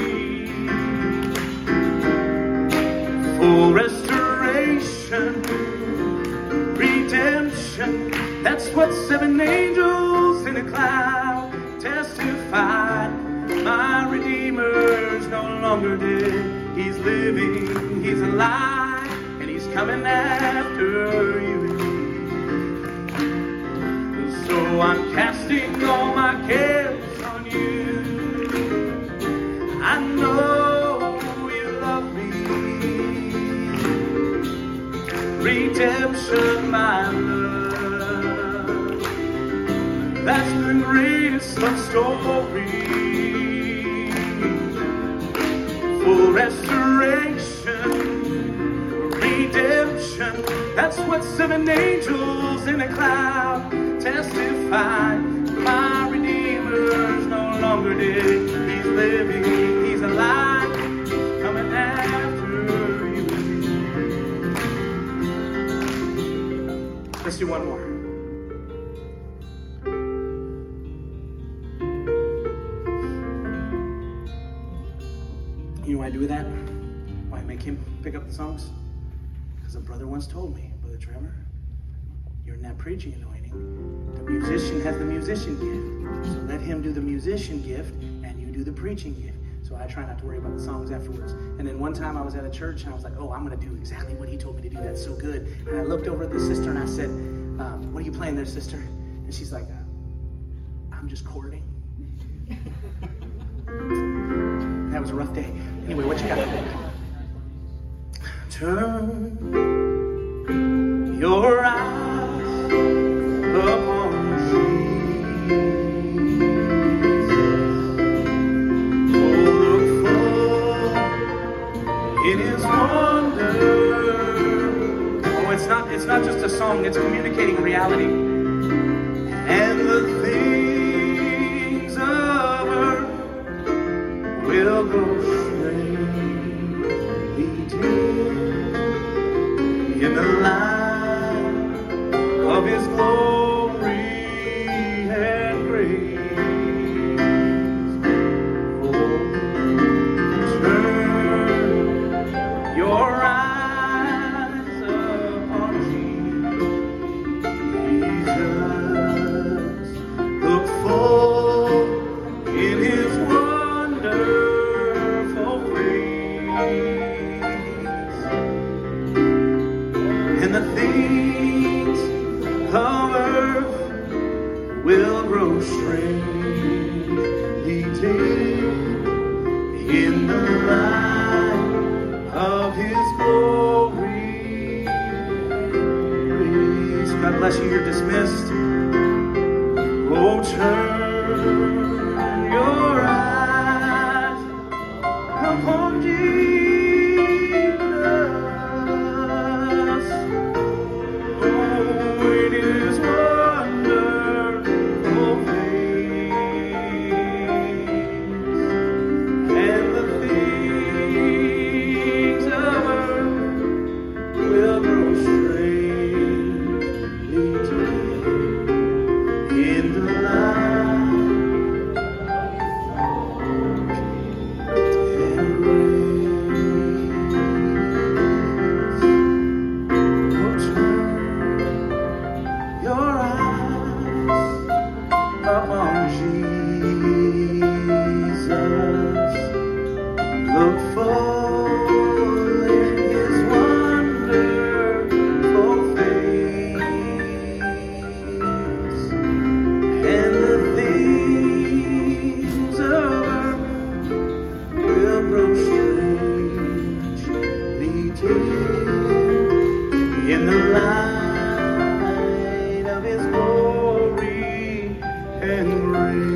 [SPEAKER 2] Full restoration, redemption. That's what seven angels in a cloud testify. My Redeemer's no longer dead. He's living, he's alive, and he's coming after you. So I'm casting all my cares on you. I know you love me. Redemption, my love. That's the greatest love story. Full restoration, redemption. That's what seven angels in a cloud testify. My Redeemer's no longer dead. He's living, he's alive, coming after you. Let's do one more. You know why I do that? Why I make him pick up the songs? Because a brother once told me, Brother Trevor, you're in that preaching anointing. The musician has the musician gift. So let him do the musician gift and you do the preaching gift. So I try not to worry about the songs afterwards. And then one time I was at a church and I was like, oh, I'm going to do exactly what he told me to do. That's so good. And I looked over at the sister and I said, um, what are you playing there, sister? And she's like, I'm just courting. That was a rough day. Anyway, what you got? Turn your eyes upon Jesus. Oh, look full in His wonder. Oh, it's not, it's not just a song, it's communicating reality. And the things of earth will go strangely dim in the light of His glory and grace. Oh, turn your eyes upon Jesus. Look full in His wonderful grace. And the things of earth will grow strangely dim in the light of His glory. God bless you. You're dismissed. Oh, turn your eyes upon Jesus. Oh, it is wonderful face, and the things of earth will grow strangely dim in the light and grace. Oh, turn your eyes upon Jesus. Look full in His wonderful face, and the things of earth will grow strangely dim in the light of His glory and grace.